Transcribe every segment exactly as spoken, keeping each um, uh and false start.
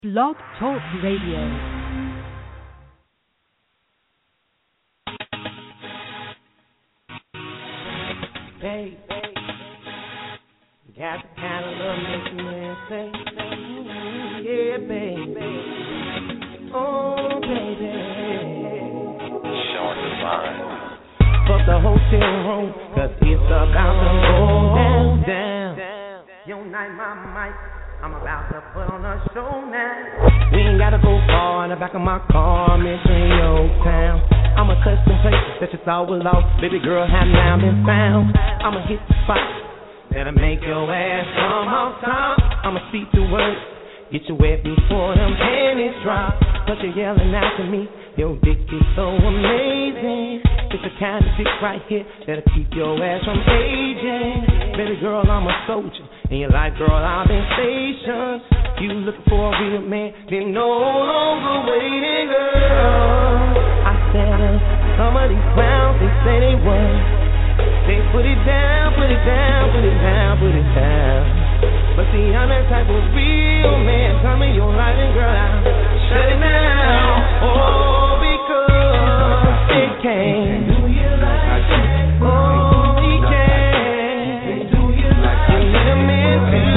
Blog Talk Radio. Babe, got the kind of love make you man say, ooh, yeah, baby. Oh, baby. Showing divine. Fuck the hotel room, cause it's about to go down, down. Yo, night, my mic, I'm about to put on a show now. We ain't gotta go far in the back of my car, I'm in your town. I'm a custom place that you thought was lost. Baby girl, have now been found. I'ma hit the spot that'll make your ass come off top. I'ma speak the words, get you wet before them panties drop. But you're yelling out to me, your dick is so amazing. It's the kind of dick right here that'll keep your ass from aging. Baby girl, I'm a soldier. In your life, girl, I've been stationed. You looking for a real man, then no longer waiting, girl. I said, uh, some of these clowns, they say they won. They put it down, put it down, put it down, put it down. But see, I'm that type of real man. Come in your life and girl, I'll shut it down. Oh, because it can. Do you like that? Oh, he can. Do you like that? You need a man too.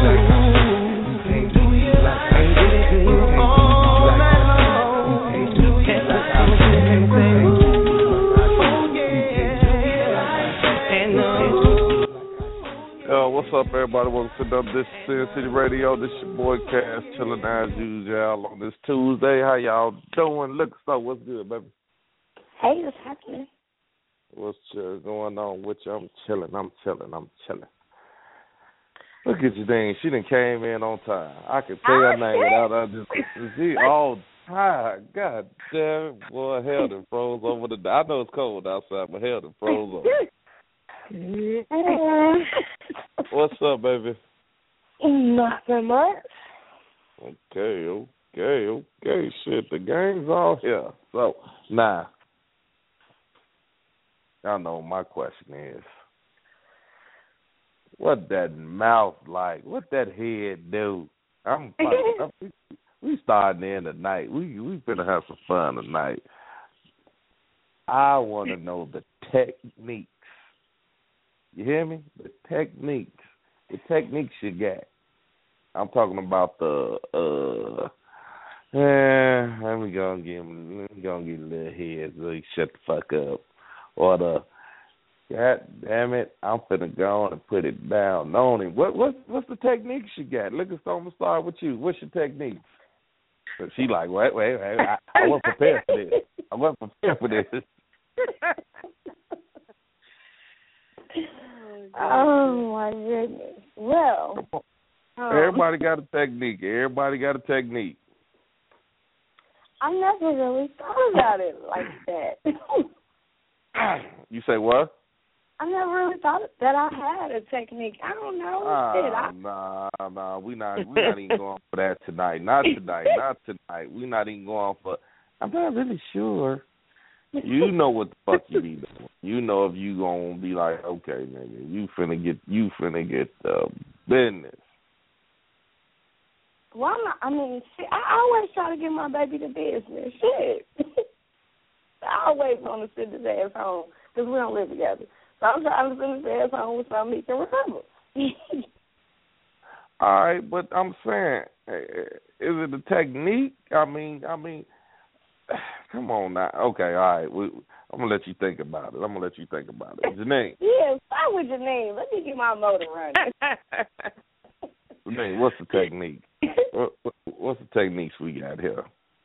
Do you like that? And get it to you all night long. You can't put something and say, oh yeah. And uh, Yo, what's up, everybody? Welcome to the This Sin City Radio. This your boy Cass, chilling as usual on this Tuesday. How y'all doing? Look, so what's good, baby? Hey, what's happening? What's uh, going on with you? I'm chilling. I'm chilling. I'm chilling. Look at you, dang. She done came in on time. I could say her name without her just she all time. God damn it, boy, hell done froze over the. I know it's cold outside, but hell done froze over. What's up, baby? Nothing much. Okay, okay, okay. Shit, the gang's all here. So, now, y'all know my question is, what that mouth like? What that head do? I'm, I'm we, we starting in tonight. We we finna have some fun tonight. I want to know the techniques. You hear me? The techniques. The techniques you got. I'm talking about the uh eh, let me go and give him let me go and give him a little head so he shut the fuck up. Or the God damn it, I'm finna go on and put it down on him. What what what's the techniques you got? Look, it's I'm gonna start with you. What's your techniques? So she like, wait, wait, wait, I, I wasn't prepared for this. I wasn't prepared for this. Oh my goodness. Well, um, everybody got a technique. Everybody got a technique. I never really thought about it like that. You say what? I never really thought that I had a technique. I don't know. Shit, Ah, I... nah, nah, we not we not even going for that tonight. Not tonight. Not tonight. We not even going for. I'm not really sure. You know what the fuck you be doing. You know if you gonna be like, okay, nigga, you finna get you finna get the business. Well, I'm not, I mean, shit, I always try to give my baby the business. Shit. I always want to send his ass home because we don't live together. So I'm trying to send his ass home with something he can remember. All right, but I'm saying, is it a technique? I mean, I mean, come on now. Okay, all right. We, I'm gonna let you think about it. I'm gonna let you think about it. Janine. Yeah, start with Janine. Let me get my motor running. Janine, what's the technique? what, what, what's the techniques we got here?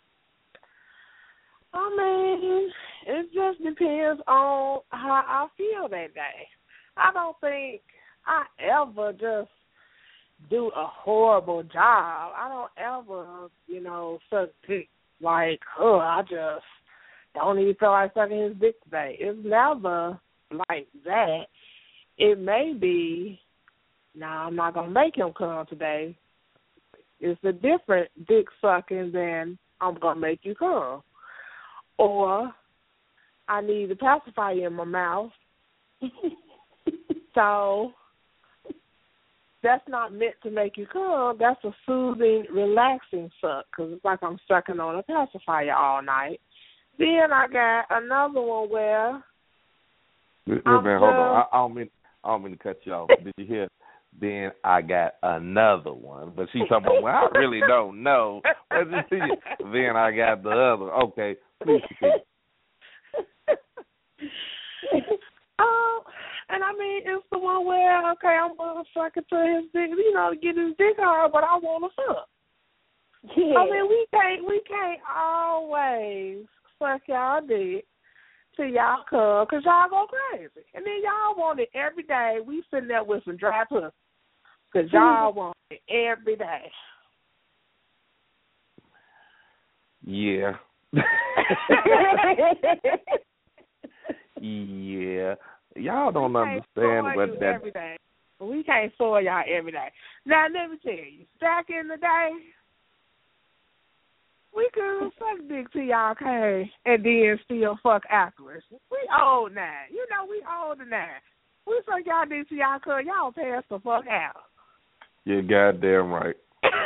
I mean, it just depends on how I feel that day. I don't think I ever just do a horrible job. I don't ever, you know, suck dick like, oh, I just don't even feel like sucking his dick today. It's never like that. It may be, nah, I'm not going to make him come today. It's a different dick sucking than I'm going to make you come. Or I need a pacifier in my mouth. So that's not meant to make you come. That's a soothing, relaxing suck, because it's like I'm sucking on a pacifier all night. Then I got another one where. Wait a minute, hold on. I, I don't mean I don't mean to cut you off. Did you hear? Then I got another one, but she's talking about. Well, I really don't know. Then I got the other. Okay, please continue. Um, and I mean, it's the one where, okay, I'm going to suck it to his dick, you know, to get his dick hard, but I want to suck. Yeah. I mean, we can't, we can't always suck y'all dick till y'all come, because y'all go crazy. And then y'all want it every day. We sitting there with some dry pussy, because y'all want it every day. Yeah. Yeah, y'all don't understand what that. Every day. We can't soil y'all every day. Now let me tell you, back in the day, we could suck dick till y'all came and then still fuck afterwards. We old now, you know we older now. We suck y'all dick till y'all come, y'all pass the fuck out. You're goddamn right.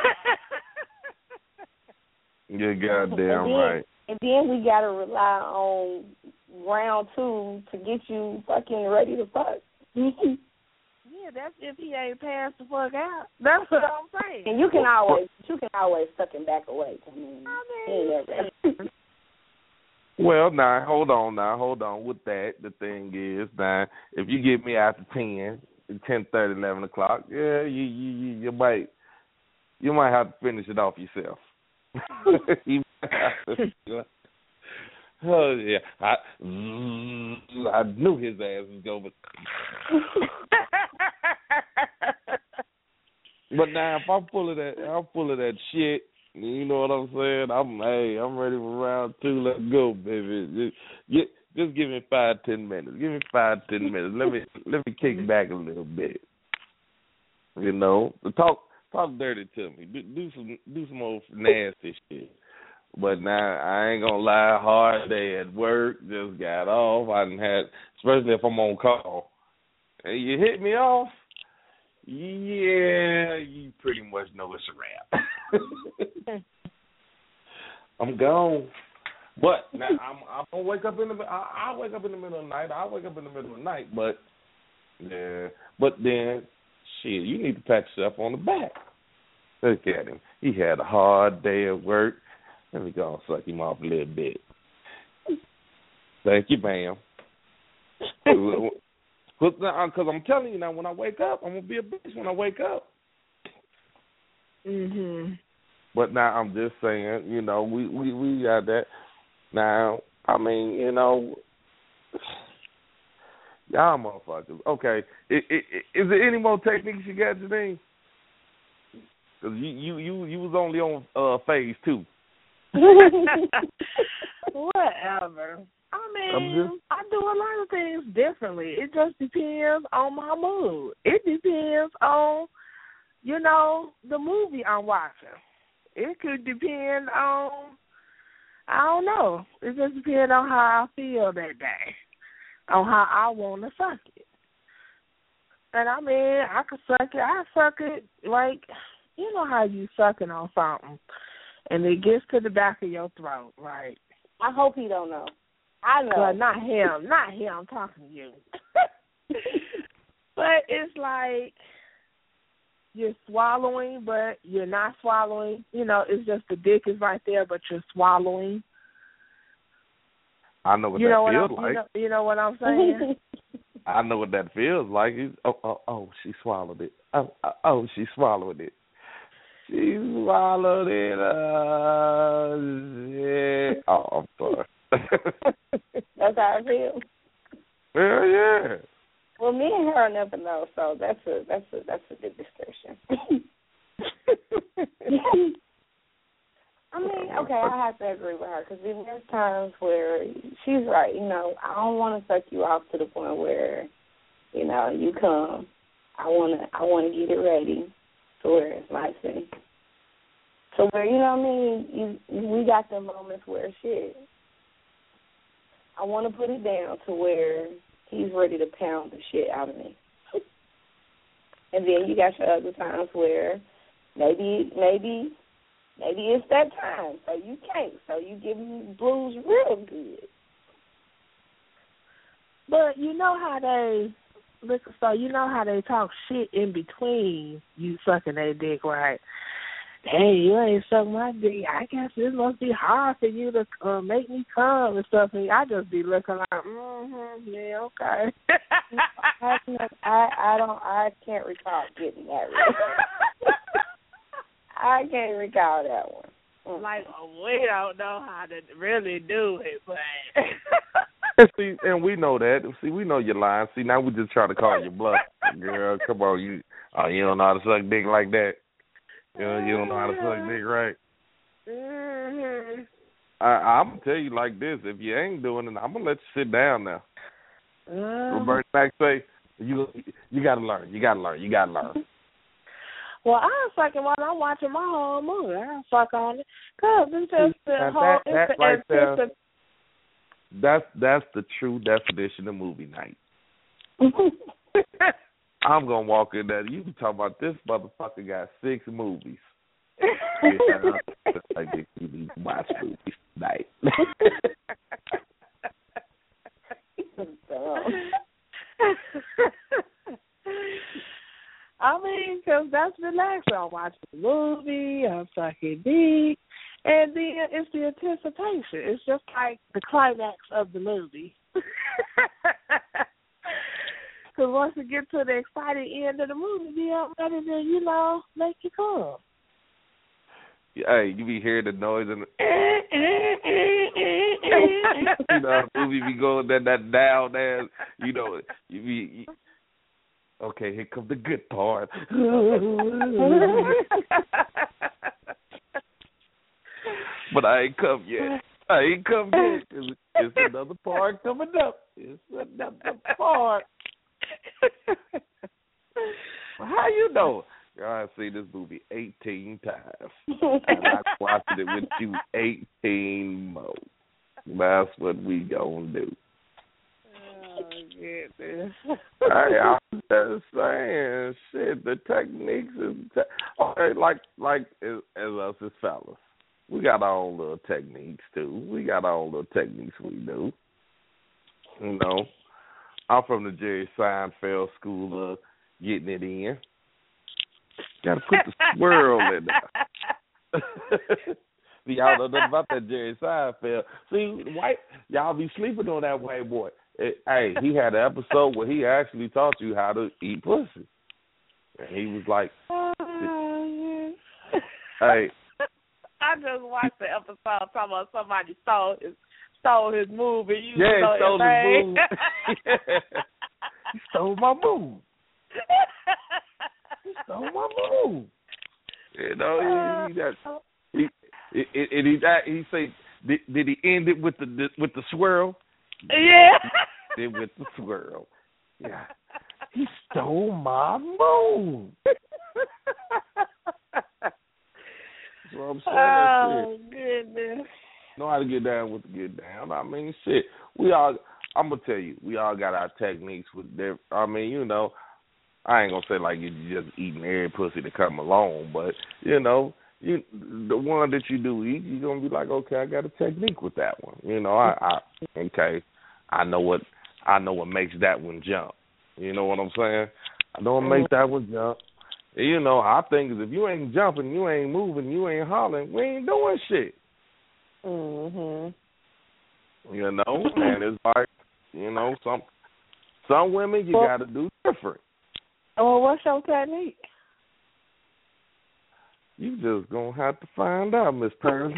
You're goddamn and then, right. And then we gotta rely on round two to get you fucking ready to fuck. Yeah, that's if he ain't passed the fuck out. That's what I'm saying. And you can always, you can always suck him back away. I mean, I mean well, now hold on, now hold on. With that, the thing is, now if you get me after ten, ten thirty, eleven o'clock, yeah, you you you, you might you might have to finish it off yourself. you might have to, oh yeah, I I knew his ass was going. But now if I'm full of that, I'm full of that shit. You know what I'm saying? I'm hey, I'm ready for round two. Let's go, baby. Just, get, just give me five, ten minutes. Give me five, ten minutes. Let me let me kick back a little bit. You know, talk talk dirty to me. Do, do some do some old nasty shit. But now I ain't gonna lie, hard day at work, just got off. I done had, especially if I'm on call, and you hit me off, yeah, you pretty much know it's a wrap. I'm gone. But now I'm I'm gonna wake up in the I I wake up in the middle of the night. I wake up in the middle of the night, but yeah, but then shit, you need to pat yourself on the back. Look at him. He had a hard day at work. Let me go and suck him off a little bit. Thank you, ma'am. Because I'm telling you now, when I wake up, I'm going to be a bitch when I wake up. Mm-hmm. But now I'm just saying, you know, we, we, we got that. Now, I mean, you know, y'all motherfuckers. Okay, is, is, is there any more techniques you got, Janine? Because you, you, you, you was only on uh, phase two. Whatever. I mean, just... I do a lot of things differently. It just depends on my mood. It depends on, you know, the movie I'm watching. It could depend on, I don't know. It just depends on how I feel that day, on how I want to suck it. And I mean, I could suck it. I suck it like, you know how you sucking on something. And it gets to the back of your throat, right? I hope he don't know. I know. But not him. Not him. I'm talking to you. But it's like you're swallowing, but you're not swallowing. You know, it's just the dick is right there, but you're swallowing. I know what you that know feels what like. You know, you know what I'm saying? I know what that feels like. Oh, oh, oh, she swallowed it. Oh, oh, she swallowed it. She swallowed it. Uh, yeah. Oh, I'm sorry. That's how I feel. Yeah, yeah. Well, me and her never know, so that's a that's a that's a good discussion. I mean, okay, I have to agree with her because there's times where she's right. You know, I don't want to suck you off to the point where, you know, you come. I wanna I wanna get it ready. To where it's nice and so where, you know what I mean, you, we got the moments where shit, I want to put it down to where he's ready to pound the shit out of me. And then you got your other times where maybe, maybe, maybe it's that time, so you can't. So you give them blues real good. But you know how they look. So you know how they talk shit in between you sucking their dick, right? Hey, you ain't suck my dick. I guess this must be hard for you to uh, make me come and stuff. And I just be looking like, mm-hmm, yeah, okay. I, I, I don't, I can't recall getting that. Right. I can't recall that one. Mm. Like, oh, we don't know how to really do it, but. See, and we know that. See, we know you're lying. See, now we just try to call you bluff, girl. Come on, you. Oh, you don't know how to suck dick like that. You know, you don't know how to suck dick right. Mm-hmm. I, I'm gonna tell you like this: if you ain't doing it, I'm gonna let you sit down now. Mm-hmm. Roberta Mack say, "You, you gotta learn. You gotta learn. You gotta learn." Well, I'm fucking while I'm watching my whole movie. I don't fuck on it, cause it's just the that, whole. That, that it's right the, there. it's That's that's the true definition of movie night. I'm gonna walk in there. You can talk about this motherfucker got six movies. Yeah, like you need to watch movies tonight. I mean, because that's relaxing. I'm watching a movie, I'm sucking dick, and then it's the anticipation. It's just like the climax of the movie. Because once you get to the exciting end of the movie, then I'm ready to, you know, make you come. Hey, you be hearing the noise and you know, the movie be going that that down there. You know, you be you, okay. Here comes the good part. But I ain't come yet. I ain't come yet. It's, it's another part coming up. It's another part. Well, how you know? I've seen this movie eighteen times. And I watched it with you eighteen more. That's what we gonna do. Oh, goodness. Hey, I'm just saying, shit, the techniques is, te- okay, like, like as, as us as fellas, we got our own little techniques, too. We got our own little techniques we do. You know, I'm from the Jerry Seinfeld school of getting it in. Got to put the swirl in there. See, y'all don't know about that Jerry Seinfeld. See, white, y'all be sleeping on that white boy. It, hey, he had an episode where he actually taught you how to eat pussy. And he was like, hey. I just watched the episode talking about somebody stole his stole his move and you yeah, stole, stole his move. yeah. He stole my move. He stole my move. You know, he, he, that, he, he, he, he, he say, did, did he end it with the with the swirl? Yeah. He did with the swirl. Yeah. He stole my move. That's what I'm saying. Oh, goodness. Know how to get down with the get down. I mean, shit. We all, I'm going to tell you, we all got our techniques with their, I mean, you know, I ain't going to say like you're just eating every pussy to come along, but, you know, you the one that you do eat, you're going to be like, okay, I got a technique with that one. You know, I, I okay, I know what, I know what makes that one jump. You know what I'm saying? I know what makes that one jump. You know, our thing is if you ain't jumping, you ain't moving, you ain't hollering, we ain't doing shit. Mhm. You know, and it's like, you know, some some women you well, got to do different. Well, what's your technique? You just gonna have to find out, Miss Pearl.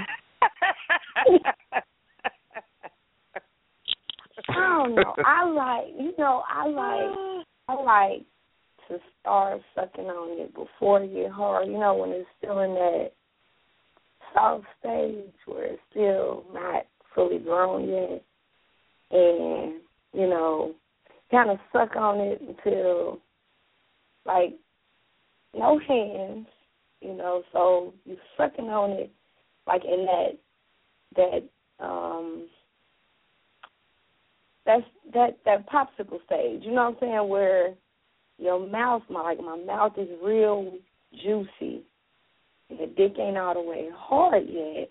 I don't know. I like, you know, I like, I like to start sucking on it before it get hard. You know, when it's still in that soft stage where it's still not fully grown yet, and you know, kind of suck on it until like no hands. You know, so you sucking on it like in that that um. That's that, that popsicle stage, you know what I'm saying, where your mouth, my like my mouth is real juicy. And the dick ain't all the way hard yet.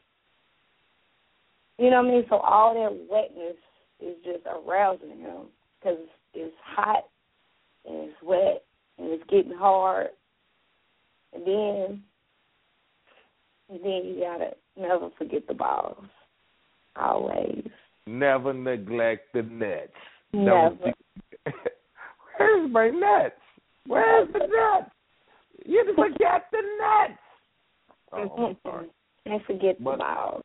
You know what I mean? So all that wetness is just arousing him because it's hot and it's wet and it's getting hard. And then, and then you gotta never forget the balls. Always. Never neglect the nuts. Never. Where's my nuts? Where's the nuts? You forget the nuts. Oh, I'm sorry. And forget but, the balls.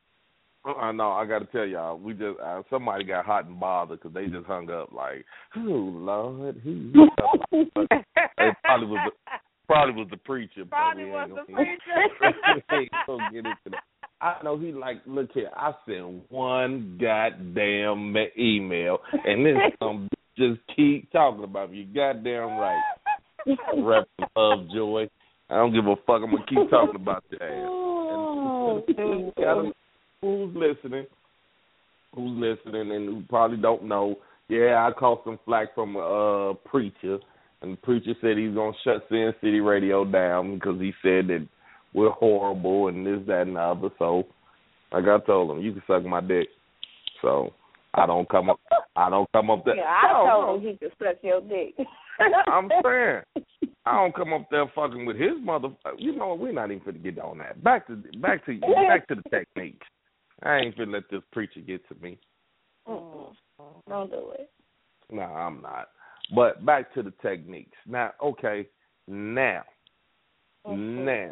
I know. I got to tell y'all, we just uh, somebody got hot and bothered because they just hung up like, oh Lord, who? It probably was the, probably was the preacher. Probably was the preacher. Ain't gonna get into that. I know he like, look here, I sent one goddamn email, and this um, just keep talking about me. You goddamn right. Rep Lovejoy. I don't give a fuck. I'm gonna keep talking about your ass. And gotta, who's listening? Who's listening and who probably don't know? Yeah, I caught some flack from a uh, preacher, and the preacher said he's gonna shut Sin City Radio down because he said that we're horrible and this, that, and the other. So, like I told him, you can suck my dick. So I don't come up. I don't come up there. Yeah, I no, told no. him he could suck your dick. I'm saying I don't come up there fucking with his mother. You know what? We're not even finna get on that. Back to back to back to the techniques. I ain't finna let this preacher get to me. Mm-mm. Don't do it. No, I'm not. But back to the techniques. Now, okay, now, mm-hmm. now,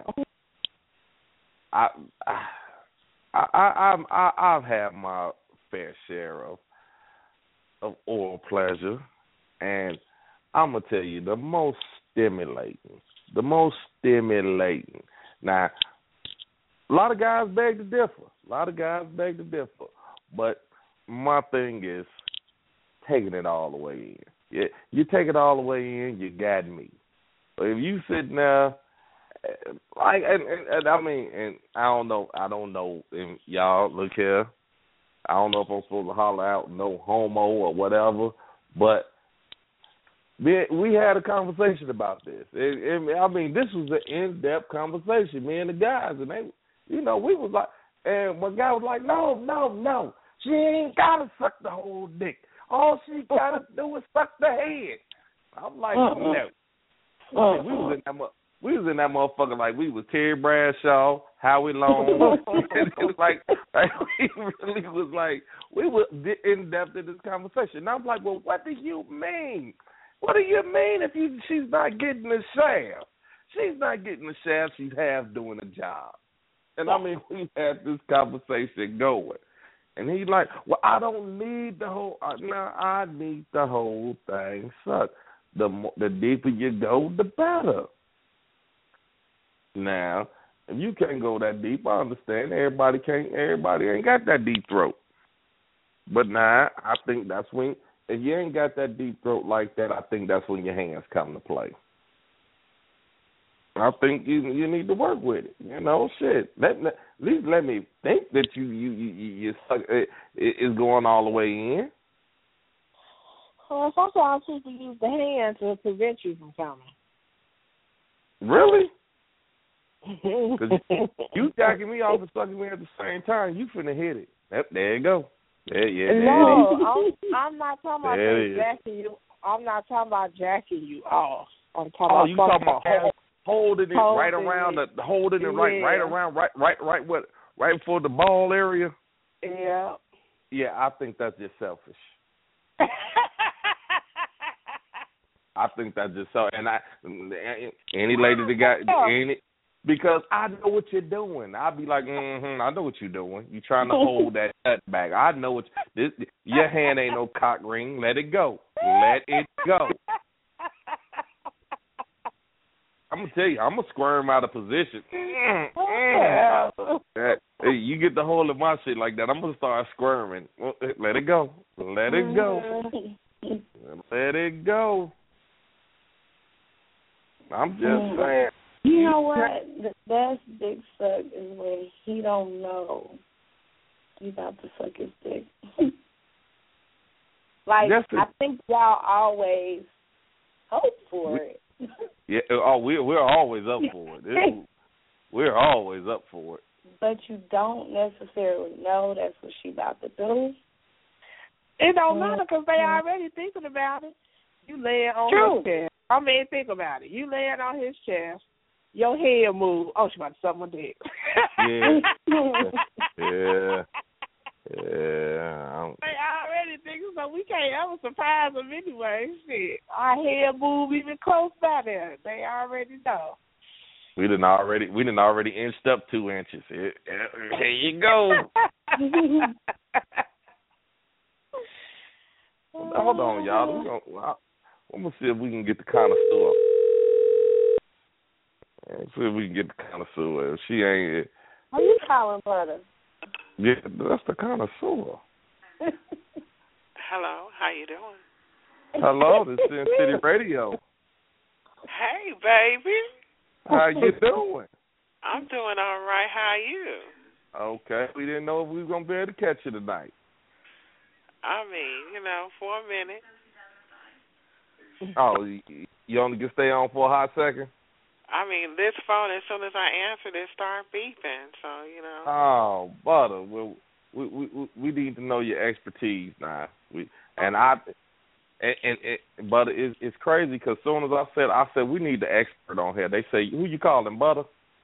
I, I, I, I, I, I've had my fair share of of oral pleasure, and I'm gonna tell you the most stimulating, the most stimulating. Now, a lot of guys beg to differ. A lot of guys beg to differ, but my thing is taking it all the way in. Yeah, you take it all the way in, you got me. But if you sit there, like, and, and, and I mean, and I don't know, I don't know, and y'all look here. I don't know if I'm supposed to holler out no homo or whatever, but we, we had a conversation about this. It, it, I mean, this was an in-depth conversation, me and the guys, and they, you know, we was like, and my guy was like, no, no, no, she ain't gotta suck the whole dick. All she gotta do is suck the head. I'm like, uh-uh. no. Uh-uh. We was in that mo- we was in that motherfucker like we was Terry Bradshaw, Howie Long. It was like, like we really was like we were in depth in this conversation. And I'm like, well, what do you mean? What do you mean if you she's not getting the shaft? She's not getting the shaft. She's half doing the job. And I mean, we had this conversation going. And he's like, well, I don't need the whole, uh, no, I need the whole thing sucked. The more, the deeper you go, the better. Now, if you can't go that deep, I understand. Everybody can't, everybody ain't got that deep throat. But now, I think that's when, if you ain't got that deep throat like that, I think that's when your hands come to play. I think you you need to work with it. You know, shit. Let, let, at least let me think that you you you, you, you suck, it, it is going all the way in. Well, sometimes people use the hand to prevent you from coming. Really? Because you jacking me off and sucking me at the same time. You finna hit it. Yep, there you go. There, yeah, there no, it is. I'm, I'm not talking about there jacking you. I'm not talking about jacking you off. I'm talking oh, about you talking about hold, holding it holding right around it. the holding it right yeah. right around right right right what right before the ball area. Yeah. Yeah, I think that's just selfish. I think that's just so. And I any lady that got any. Because I know what you're doing. I'll be like, mm-hmm, I know what you're doing. You're trying to hold that nut back. I know what you, this. Your hand ain't no cock ring. Let it go. Let it go. I'm gonna tell you, I'm gonna squirm out of position. Hey, you get the hold of my shit like that, I'm gonna start squirming. Let it go. Let it go. Let it go. I'm just saying. You know what? The best dick suck is when he don't know you about to suck his dick. Like, yes, I think y'all always hope for it. Yeah. Oh, we're we're always up for it. it. We're always up for it. But you don't necessarily know that's what she about to do. It don't matter because they already thinking about it. You lay it on True. his chest. I mean, think about it. You lay it on his chest. Your head move. Oh, she about to suck my dick. Yeah. yeah. Yeah. They already thinking so. We can't ever surprise them anyway. Shit. Our head move even close by there. They already know. We didn't already. We didn't already inched up two inches. Here, here you go. Hold on, y'all. We're gonna, I'm gonna see if we can get the connoisseur. Let's see if we can get the connoisseur. If she ain't. Are you calling, brother? Yeah, that's the connoisseur. Hello, how you doing? Hello, this is Sin City Radio. Hey, baby. How you doing? I'm doing all right. How are you? Okay, we didn't know if we was gonna be able to catch you tonight. I mean, you know, for a minute. Oh, you, you only can stay on for a hot second? I mean, this phone, as soon as I answered it, start beeping. So, you know. Oh, butter. Well, we we we need to know your expertise now. We and I and, and, and butter is it's crazy because as soon as I said I said we need the expert on here, they say who you calling, butter?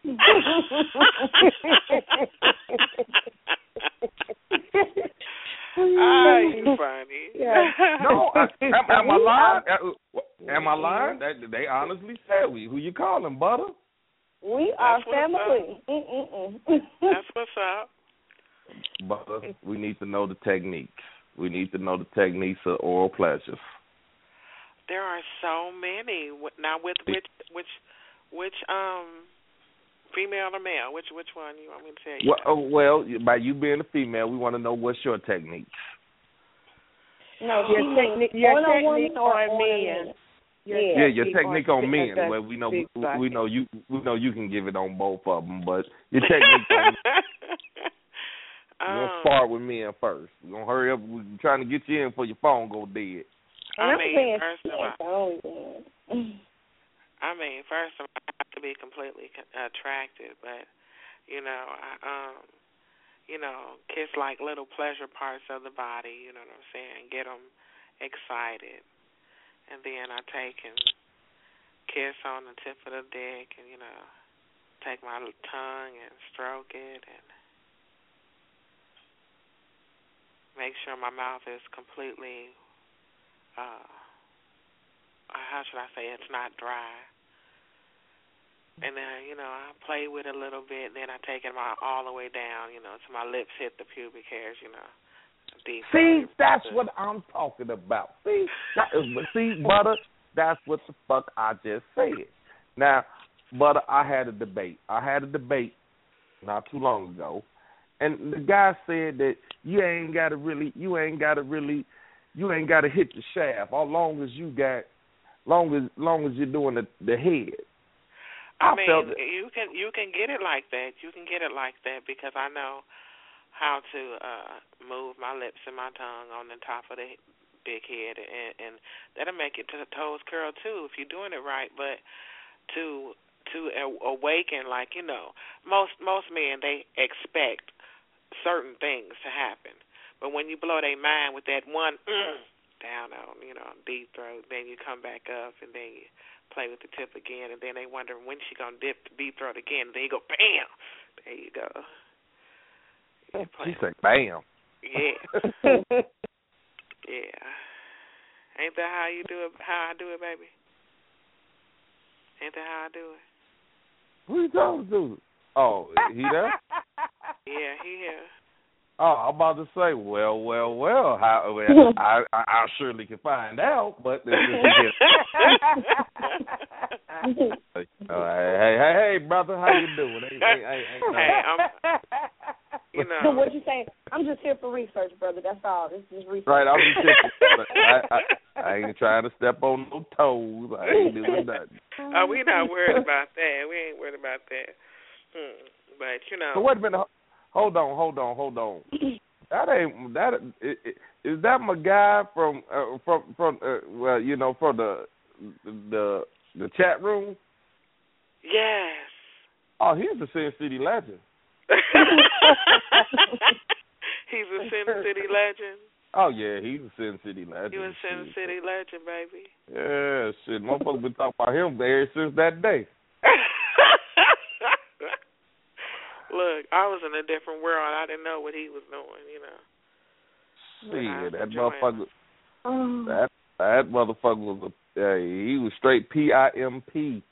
Ah, you funny. Yeah. No, I, am, am I lying? Am I lying? That they honestly said we. Who you calling, butter? We are That's what's family. Mm-mm-mm. That's what's up. Butter, we need to know the techniques. We need to know the techniques of oral pleasures. There are so many. Now, with which which which um female or male? Which which one you want me to tell you? Well, oh, well, by you being a female, we want to know what's your techniques. No, Your technique, your technique or on on men. men. Your Yeah. Yeah, your technique technique on men. okay. Well, we know Big we, bucket. we know you we know you can give it on both of them, but your technique on we're gonna um, start with men first. We're gonna hurry up. We're trying to get you in before your phone go dead. I I'm mean, saying first she of ain't all, the only one. I mean, first of all, I have to be completely attracted, but you know, I, um, you know, kiss like little pleasure parts of the body. You know what I'm saying? Get them excited, and then I take and kiss on the tip of the dick, and you know, take my tongue and stroke it, and make sure my mouth is completely. Uh, how should I say? It's not dry. And then, you know, I play with it a little bit, then I take it my, all the way down, you know, so my lips hit the pubic hairs, you know. Deep See, that's good. what I'm talking about. See, that is, see, butter, that's what the fuck I just said. Now, butter, I had a debate. I had a debate not too long ago, and the guy said that you ain't got to really, you ain't got to really, you ain't got to hit the shaft, as long as you got, long as, long as you're doing the, the head. I, I mean, felt that, you can you can get it like that. You can get it like that because I know how to uh, move my lips and my tongue on the top of the big head, and, and that'll make it to the toes curl too if you're doing it right. But to to awaken, like you know, most most men they expect certain things to happen, but when you blow their mind with that one mm, down on you know deep throat, then you come back up and then you play with the tip again, and then they wonder when she gonna dip the deep throat again. And then you go, bam, there you go. She said, bam. Yeah, yeah. Ain't that how you do it? How I do it, baby? Ain't that how I do it? Who you talking to? Oh, he there? Yeah, he here. Oh, I'm about to say, well, well, well, how, well I, I, I surely can find out, but this is uh, hey, hey, hey, hey, brother, how you doing? Hey, hey, hey, hey, hey I'm, you know. What you saying? I'm just here for research, brother. That's all. This is research. Right, I'm just I, I, I ain't trying to step on no toes. I ain't doing nothing. Oh, we not worried about that. We ain't worried about that. Hmm. But you know. So wait a minute. Hold on, hold on, hold on. That ain't that. Is that my guy from uh, from from uh, well, you know, from the the the chat room? Yes. Oh, he's a Sin City legend. He's a Sin City legend. Oh yeah, he's a Sin City legend. He was Sin City legend, baby. Yeah, shit. Motherfuckers been talking about him ever since that day. Look, I was in a different world. I didn't know what he was doing, you know. Shit, that motherfucker. Um, That that motherfucker was a. Uh, he was straight P I M P.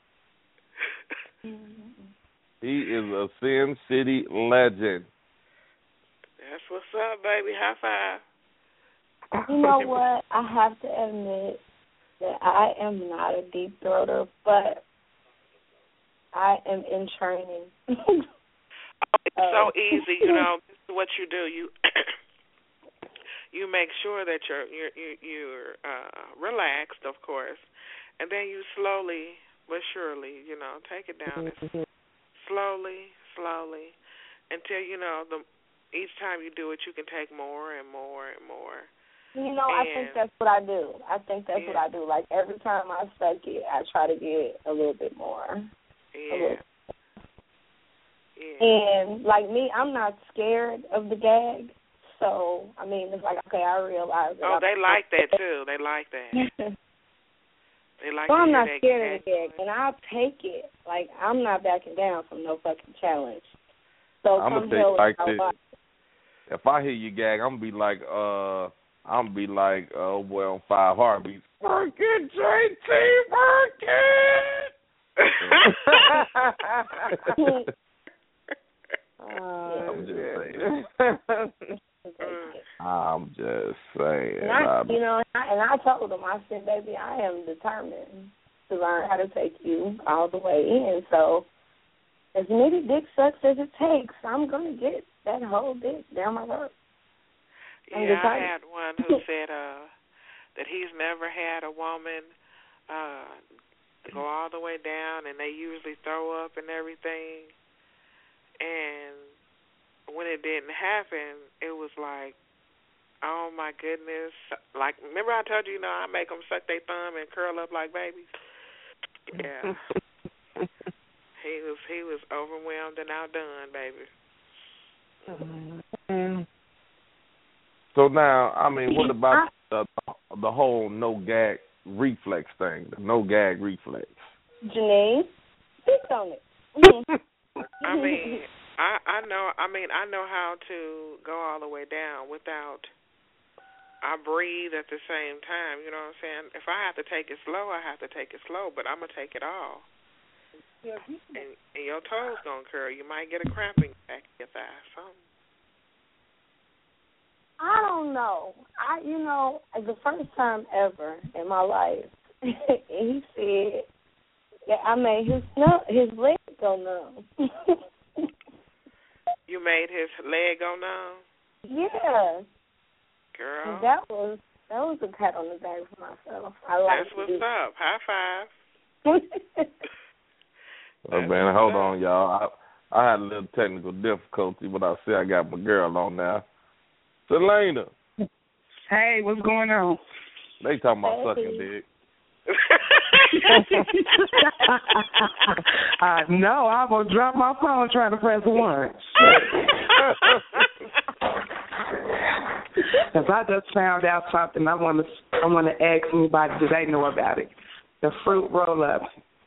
He is a Sin City legend. That's what's up, baby. High five. You know what? I have to admit that I am not a deep throater, but I am in training. It's so easy, you know. This is what you do. You you make sure that you're you're you're, you're uh, relaxed, of course, and then you slowly but surely, you know, take it down Mm-hmm. slowly, slowly, until you know the each time you do it, you can take more and more and more. You know, I think that's what I do. I think that's yeah. what I do. Like, every time I suck it, I try to get a little bit more. Yeah. Little. Yeah. And, like me, I'm not scared of the gag. So, I mean, it's like, okay, I realize that. Oh, I'm they like that, too. They like that. They like so to I'm hear not that scared of the gag. gag, and I'll take it. Like, I'm not backing down from no fucking challenge. So I'm come gonna hell take like or high this. water. If I hear you gag, I'm gonna be like, uh, I'm gonna be like, oh boy, on five heartbeats. Work it, J T, work it. Uh, I'm just saying. I'm just saying. And I, you know, and I, and I told him, I said, baby, I am determined to learn how to take you all the way in. So as many dick sucks as it takes, I'm going to get that whole dick down my throat. Yeah, I had one who said uh, that he's never had a woman uh, go all the way down, and they usually throw up and everything. And when it didn't happen, it was like, oh my goodness! Like, remember I told you, you know, I make them suck their thumb and curl up like babies. Yeah. he was he was overwhelmed and outdone, baby. Mm-hmm. So now, I mean, what about the the whole no gag reflex thing? The no gag reflex. Janine, speak on it. I mean, I I know. I mean, I know how to go all the way down without. I breathe at the same time. You know what I'm saying? If I have to take it slow, I have to take it slow. But I'm gonna take it all. And, and your toes gonna curl. You might get a cramp in your back of your thigh. Something. I don't know. I, you know, the first time ever in my life, he said, "Yeah, I made his no, his leg go numb." You made his leg go numb? Yeah. Girl. And that was that was a pat on the back for myself. I like That's what's up. High five. Oh man, hold on, y'all. I, I had a little technical difficulty, but I see I got my girl on now. Selena. Hey, what's going on? They talking about Hey. sucking dick. uh, no, I'm going to drop my phone trying to press one. Because I just found out something. I want to I want to ask anybody, do they know about it? The fruit roll-up.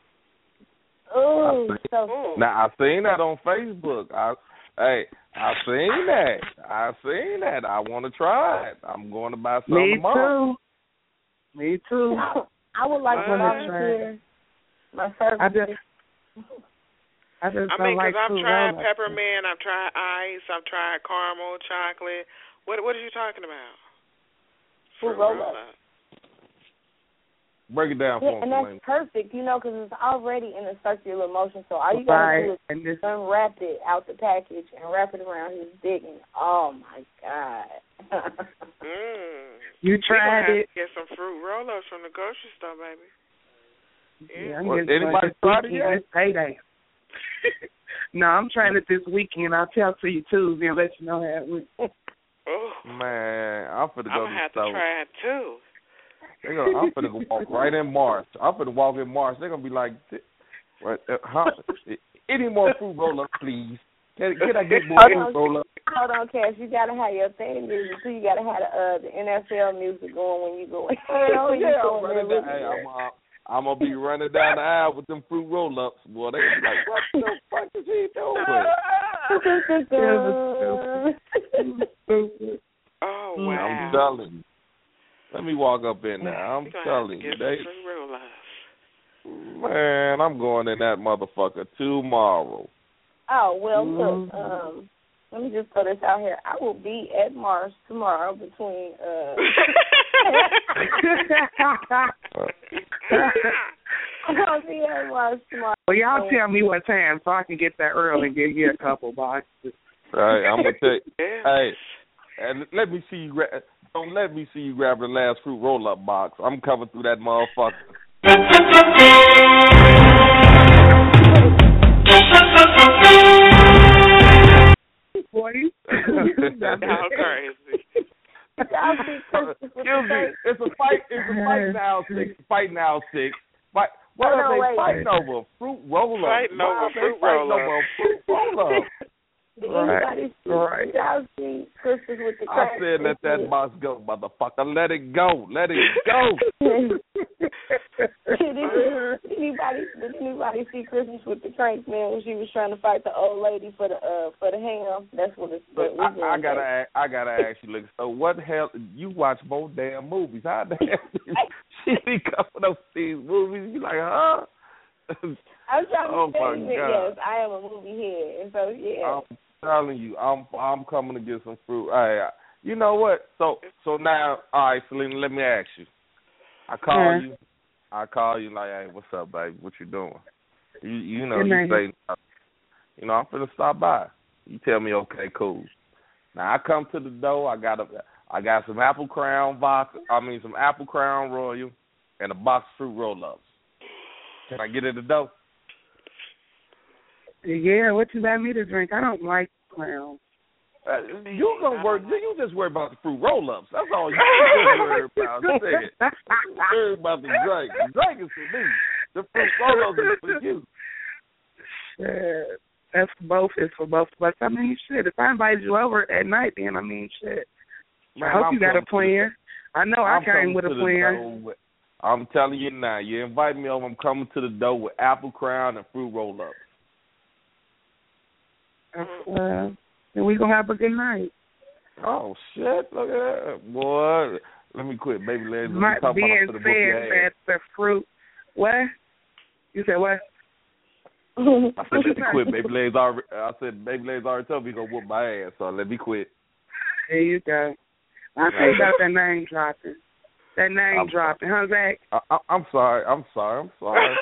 Ooh, so Now, I seen that on Facebook. I, hey, I seen that. I seen that. I want to try it. I'm going to buy some Me tomorrow. too. Me too. I would like to What? volunteer my service. I just, I just I don't mean, like because I've fruit tried roll-up. peppermint, I've tried ice, I've tried caramel, chocolate. What What are you talking about? Fruit roll-up. Break it down Yeah, for and me, that's Selena. perfect, you know, because it's already in a circular motion. So all you got to Right. do is And this, unwrap it out the package and wrap it around his dick. And oh my god! Mm. you We gonna tried have it. to get some fruit roll-ups from the grocery store, baby. Yeah, I'm What, just going anybody this tried it weekend. yet? It's payday. No, I'm trying it this weekend. I'll tell to you Tuesday and let you know how it went. Oh, Man, I'm finna I'm go gonna to have the to store. try it too. They gonna, I'm finna go walk right in March. I'm finna walk in March. They're gonna be like, what, uh, how, any more fruit roll-ups, please? Can, can I get more fruit roll-ups? Hold on, Cash. You gotta have your theme music too. You gotta have the, uh, the N F L music going when you go in. Hell yeah, I'm running down. Hey, I'm, uh, I'm gonna be running down the aisle with them fruit roll-ups. Boy, they be like, what the fuck is he doing? Oh wow! I'm telling you. Let me walk up in there. I'm telling you, they. Man, I'm going in that motherfucker tomorrow. Oh well, look. Um, let me just throw this out here. I will be at Mars tomorrow between. Uh, I'll be at Mars tomorrow. Well, y'all tell me what time so I can get there early and give you a couple boxes. Right, I'm gonna tell you. Hey, and let me see you. Gra- don't let me see you grab the last fruit roll-up box. I'm coming through that motherfucker. Boy, y'all crazy. Excuse me. It's a fight. It's a fight now. Six. Fight now. Six. Fight. What oh, are no, they wait. fighting over? Fruit roll-up. Fighting over fruit roll-up. Fruit roll-up. Did right. anybody see, right. y'all see Christmas with the I said let that box go, motherfucker. Let it go. Let it go. did, anybody did anybody see Christmas with the Crank Man when she was trying to fight the old lady for the uh for the ham? That's what it's. Look, I, I gotta ask, I gotta ask you, look. So what the hell? You watch more damn movies? How the hell did she be coming up to these movies? You like, huh? I'm trying to oh tell you that God. yes, I am a movie head, and so yeah. I'm telling you, I'm I'm coming to get some fruit. Hey, you know what? So so now, all right, Selena, let me ask you. I call yeah. you. I call you like, hey, what's up, baby? What you doing? You you know Good you night. say, you know, I'm finna stop by. You tell me, okay, cool. Now I come to the door. I got a I got some Apple Crown vodka. I mean some Apple Crown Royal and a box of fruit roll-ups. Can I get in the door? Yeah, what you got me to drink? I don't like Crown. Uh, you gonna work? You just worry about the fruit roll-ups. That's all you just worry about. That's it. Worry about the drink. The drink is for me. The fruit roll-ups is for you. Shit, that's for both. It's for both of us. I mean, shit. If I invited you over at night, then I mean, shit. Man, I hope I'm you got a plan. The, I know I I'm came with a plan. With, I'm telling you now. You invite me over. I'm coming to the door with Apple Crown and fruit roll-ups. Well, then we gonna have a good night. Oh shit! Look at that, boy. Let me quit, baby. Let's My, talk being about said that the fruit. What? You said what? I said let me quit, baby. Legs already. I said baby legs already told me he gonna whoop my ass, so let me quit. There you go. I think about that name dropping. That name I'm dropping, huh, Zach? I, I, I'm sorry. I'm sorry. I'm sorry.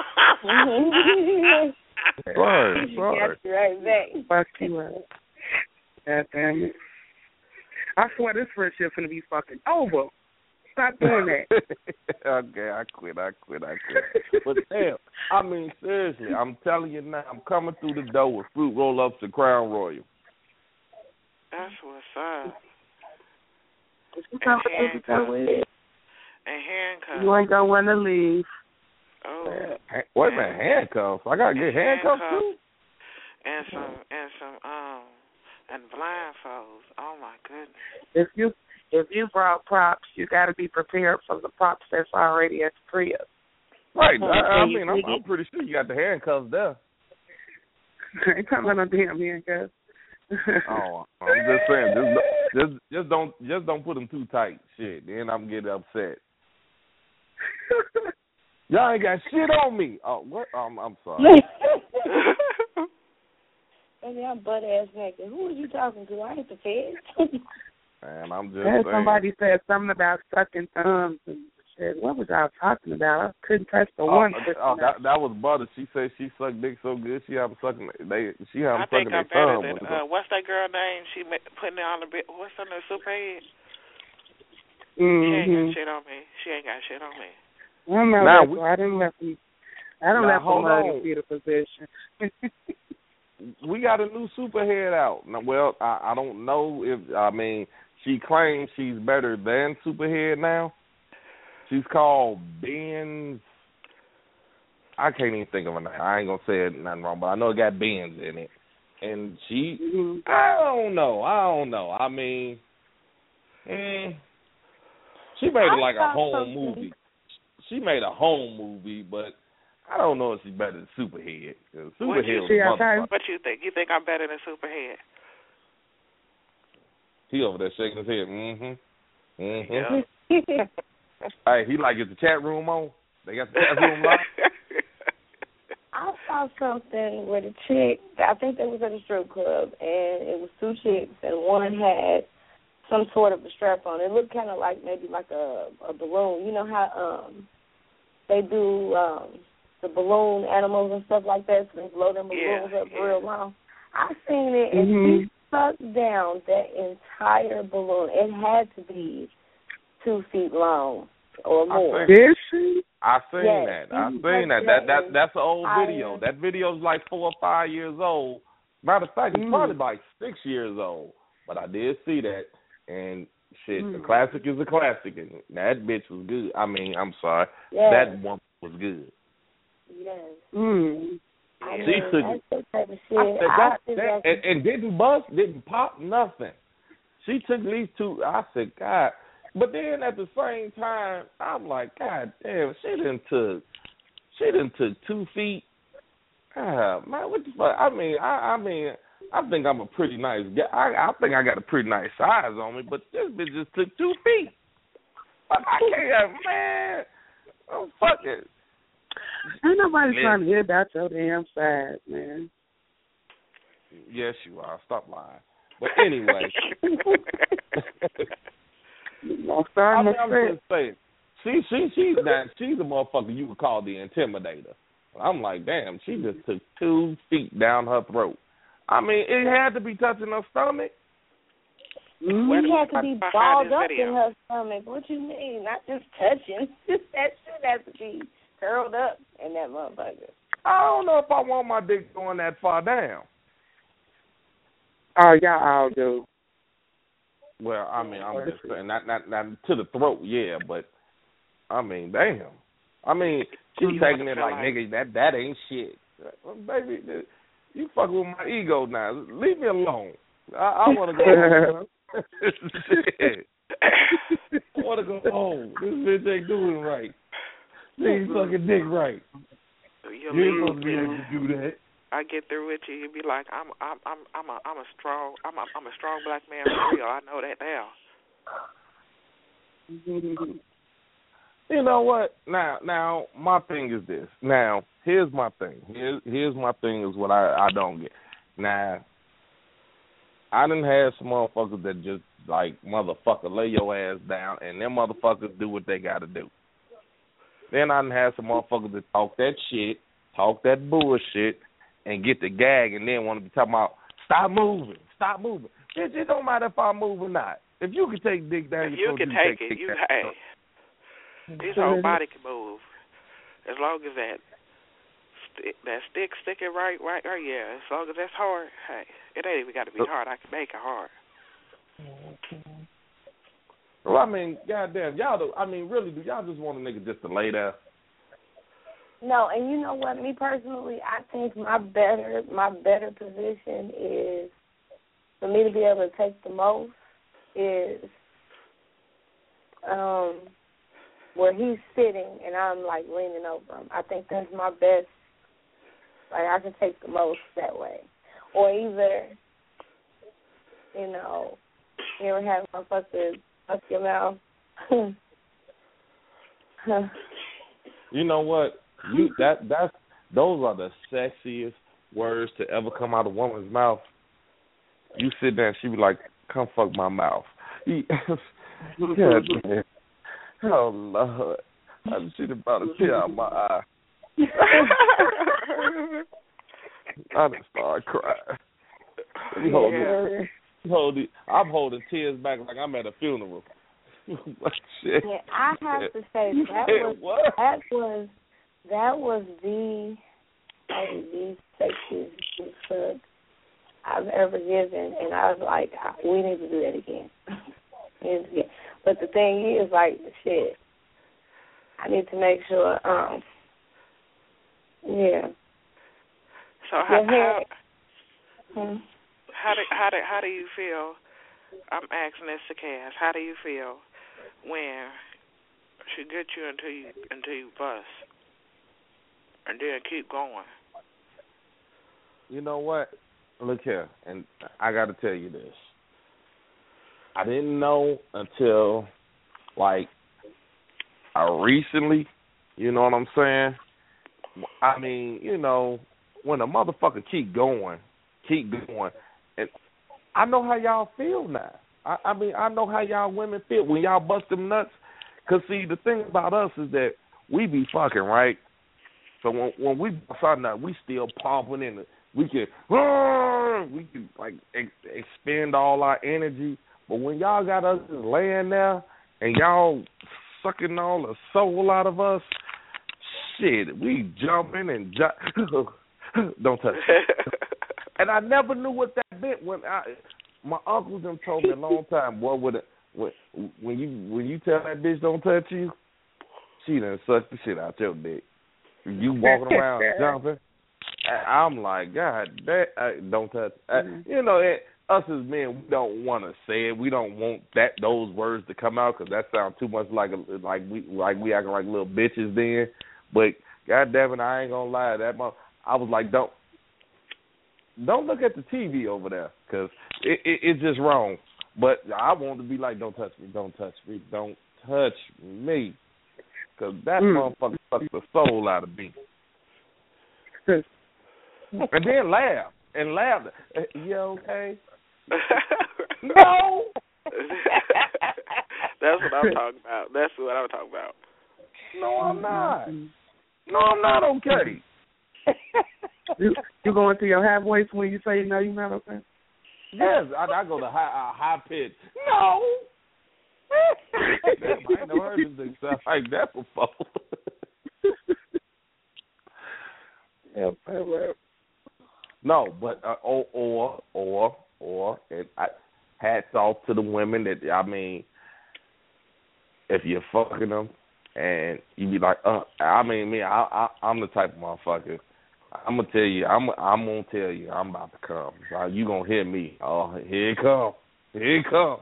sorry. Sorry. That's right back. Fuck you up. God damn it. I swear this friendship finna be fucking over. Stop doing that. Okay, I quit. I quit. I quit. But damn, I mean seriously, I'm telling you now, I'm coming through the door with fruit roll-ups and Crown Royal. That's what's up. And And handcuffs. And handcuffs. you ain't gonna wanna leave. Oh. Wait a minute, handcuffs. I gotta get handcuffs, handcuffs too. And some and some um and blindfolds. Oh my goodness. If you if you brought props, you gotta be prepared for the props that's already at the crib. Right. I, I mean, I'm, I'm pretty sure you got the handcuffs there. Ain't talking about no damn handcuffs. Oh, I'm just saying, just just just don't just don't put them too tight. Shit, then I'm getting upset. Y'all ain't got shit on me. Oh, what? Um, I'm sorry. Baby, I'm butt ass naked. Who are you talking to? I ain't the feds. Man, I'm just Then saying. somebody said something about sucking thumbs and shit. What was y'all talking about? I couldn't touch the Oh, one. oh, that, that was Butter. She said she sucked dick so good she have sucking. They she have I sucking think I'm their better thumb. than uh, what's that girl name? She ma- putting it on the bit. What's on the superhead? Mm-hmm. She ain't got shit on me. She ain't got shit on me. I don't know. Now that, we- I didn't let them. I don't Now, let hold them on. mug fetal position. We got a new superhead out. Now, well, I, I don't know if I mean she claims she's better than Superhead now. She's called Benz. I can't even think of her name. I ain't gonna say it nothing wrong, but I know it got Benz in it. And she, mm-hmm. I don't know. I don't know. I mean, eh, she made it like a home something. movie. She made a home movie, but I don't know if she's better than Superhead. Superhead what you, was motherfucker. What you think? You think I'm better than Superhead? He over there shaking his head. Mm-hmm. Mm-hmm. Yeah. Hey, he like, is the chat room on? They got the chat room live? I saw something with a chick, I think they was at a strip club, and it was two chicks, and one had some sort of a strap on. It looked kind of like maybe like a, a balloon. You know how um they do um, the balloon animals and stuff like that, so they blow them balloons yeah, up yeah. real long. I seen it, and mm-hmm. she sucked down that entire balloon. It had to be two feet long or more. Did she? I seen yes, that. I seen that. That that that's an old video. I, that video's like four or five years old. Matter of fact, it's mm. probably like six years old. But I did see that, and shit, mm. the classic is a classic, and that bitch was good. I mean, I'm sorry, yes. that woman was good. Yes. Mm. I she mean, took that's the type of shit. I said, I God, said that, and, and didn't bust, didn't pop, nothing. She took these two. I said, God. But then at the same time, I'm like, God damn, she done took, she done took two feet. Ah, man, what the fuck? I mean, I, I mean, I think I'm a pretty nice guy. I, I think I got a pretty nice size on me, but this bitch just took two feet. But I can't, man. I'm fucking. Ain't nobody man. trying to hear about your damn size, man. Yes, you are. Stop lying. But anyway. I mean, I'm just saying, she, she, she's not, she's a motherfucker you would call the intimidator. I'm like, damn, she just took two feet down her throat. I mean, it had to be touching her stomach. It had to be balled up in her stomach. What you mean? Not just touching. That shit has to be curled up in that motherfucker. I don't know if I want my dick going that far down. Oh, y'all all do. Well, I mean, I'm just saying, not, not not to the throat, yeah, but I mean, damn. I mean, she's taking it like, nigga, that that ain't shit. Well, baby, you fucking with my ego now. Leave me alone. I, I want to go home. Shit. I want to go home. This bitch ain't doing right. She ain't sucking dick right. You ain't supposed to be able to do that. I get through with you, you be like, I'm, I'm, I'm, I'm a, I'm a strong, I'm a, I'm a strong black man for real. I know that now. You know what? Now, now, my thing is this. Now, here's my thing. Here's, here's my thing is what I, I don't get. Now, I done had some motherfuckers that just like motherfucker lay your ass down, and them motherfuckers do what they got to do. Then I done had some motherfuckers that talk that shit, talk that bullshit. And get the gag, and then want to be talking about stop moving, stop moving. Bitch, it don't matter if I move or not. If you can take dick down, if you can take, take it. You hey, his whole body can move as long as that stick, that stick sticking right, right, right. Yeah, as long as that's hard. Hey, it ain't even got to be hard. I can make it hard. Well, I mean, goddamn, y'all do. I mean, really, do y'all just want a nigga just to lay there? No, and you know what? Me personally, I think my better my better position is for me to be able to take the most is um, where he's sitting and I'm like leaning over him. I think that's my best. Like I can take the most that way, or either you know, you ever have a motherfucker up your mouth. You know what? You that that's those are the sexiest words to ever come out of a woman's mouth. You sit there and she be like, "Come fuck my mouth." God damn. Oh Lord, I just see about a tear out my eye. I just started crying. You hold yeah. it, hold it. I'm holding tears back like I'm at a funeral. Shit. Yeah, I have to say that was what? that was. That was the probably the sexiest hug I've ever given, and I was like, we need to do that again. But the thing is, like, shit, I need to make sure. Um, yeah. So how how hmm. how do how do how do you feel? I'm asking this to Cass. How do you feel when she gets you until you until you bust, and then keep going? You know what? Look here, and I got to tell you this. I didn't know until like uh, recently. You know what I'm saying? I mean, you know, when a motherfucker keep going, keep going, and I know how y'all feel now. I, I mean, I know how y'all women feel when y'all bust them nuts. Cause see, the thing about us is that we be fucking, right? So when when we bust our nut, we still pumping in it. We can, we can like ex- expend all our energy. But when y'all got us just laying there and y'all sucking all the soul out of us, shit, we jumping and ju- don't touch it. And I never knew what that meant when I, my uncles them told me a long time, boy, when, when when you when you tell that bitch don't touch you, she done suck the shit out your dick. You walking around jumping. I'm like, God, that uh, don't touch. Uh, you know, it, us as men, we don't want to say it. We don't want that those words to come out because that sounds too much like a, like we like we acting like little bitches then. But God damn it, I ain't gonna lie. That mo- I was like, don't don't look at the T V over there because it, it, it's just wrong. But I want to be like, don't touch me, don't touch me, don't touch me, because that mm. motherfucker sucks the soul out of me. And then laugh and laugh. You okay? No. That's what I'm talking about. That's what I'm talking about. No, I'm not. No, I'm not okay. you, you going to your high voice when you say no, you're not okay? Yes, I, I go to high uh, high pitch. No. I ain't never heard this thing sound like that before. Yeah, right. No, but uh, or or or or and I, hats off to the women that I mean, if you're fucking them and you be like, uh, I mean, me, I, I I'm the type of motherfucker. I'm gonna tell you, I'm I'm gonna tell you, I'm about to come. So you gonna hear me? Oh, here it come, here it come.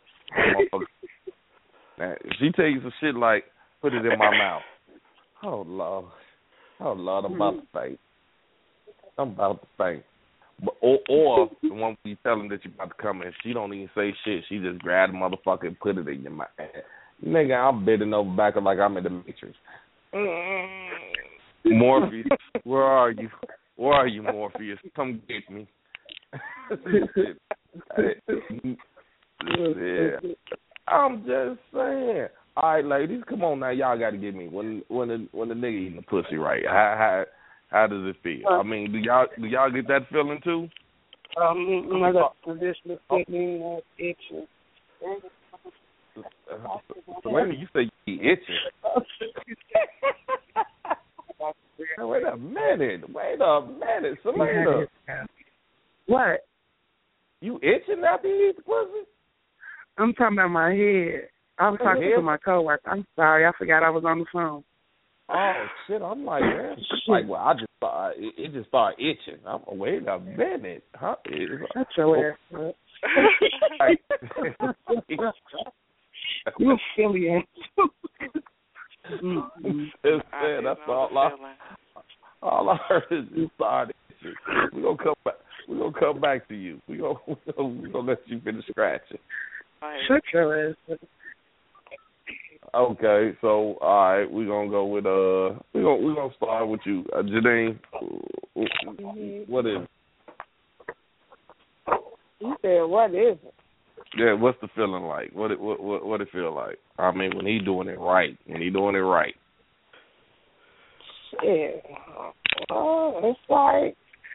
Now, if she tell you some shit like, put it in my mouth. Oh Lord, oh Lord, I'm about to faint. I'm about to faint. Or, or the one where you tell them that you're about to come and she don't even say shit. She just grab the motherfucker and put it in your mouth. Nigga, I'm bending over back like I'm in the Matrix. Morpheus, where are you? Where are you, Morpheus? Come get me. Yeah. I'm just saying. All right, ladies, come on now. Y'all got to get me when when the when the nigga eating the pussy right. How how how does it feel? I mean, do y'all do y'all get that feeling too? Um, I got traditional technique of itching. Selena, you say you itching. Wait a minute. Wait a minute, Selena. What? You itching after you eat the pussy? I'm talking about my head. I was talking head? to my coworker. I'm sorry, I forgot I was on the phone. Oh shit! I'm like, man, like, well, I just thought it, it just started itching. I'm like, wait a minute, huh? That's your ass. You silly ass. It's sad. That's all I. All I heard is it started itching. We gonna come back. We gonna come back to you. We gonna we gonna, we gonna let you finish scratching. Shut your ass. Okay, so all right, we're gonna go with uh, we gonna we gonna start with you, uh, Janine. What is? You said what is it? Yeah, what's the feeling like? What it what what, what it feel like? I mean, when he doing it right, when he doing it right. Shit, oh, it's like,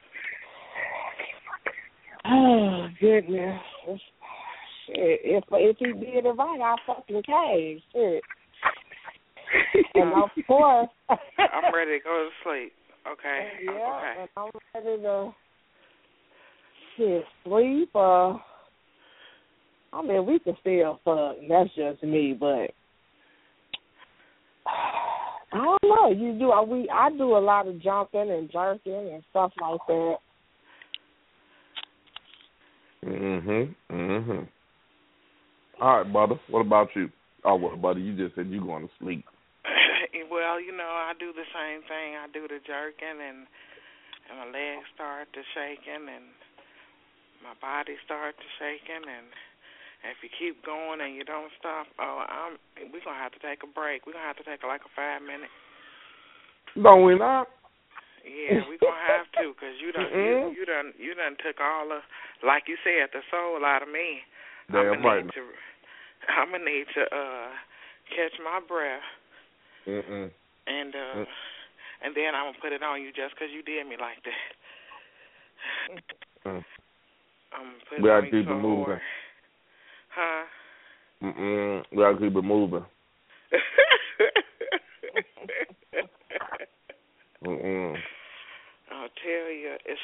oh goodness. It's, Shit, if if he did it right, I fucking cave. Shit. And of course, I'm ready to go to sleep. Okay. Yeah, okay. and I'm ready to shit sleep. Uh, I mean, we can still fuck. That's just me, but I don't know. You do. I, we. I do a lot of jumping and jerking and stuff like that. Mhm. Mhm. All right, brother. What about you? Oh, well, buddy, you just said you going to sleep. Well, you know, I do the same thing. I do the jerking, and and my legs start to shaking, and my body start to shaking, and if you keep going and you don't stop, oh, I'm. We're gonna have to take a break. We're gonna have to take a, like a five minute. No, we're not. Yeah, we're gonna have to, cause you done Mm-mm. you, you done you done took all the, like you said, the soul out of me. Damn I'm right. Need to, I'm gonna need to uh, catch my breath. Mm-mm. And uh, Mm. and then I'm gonna put it on you just 'cause you did me like that. Mm. I'm gonna put We it gotta on keep you it so moving. hard. Huh? Mm-mm. We gotta keep it moving. Mm-mm. I'll tell you, it's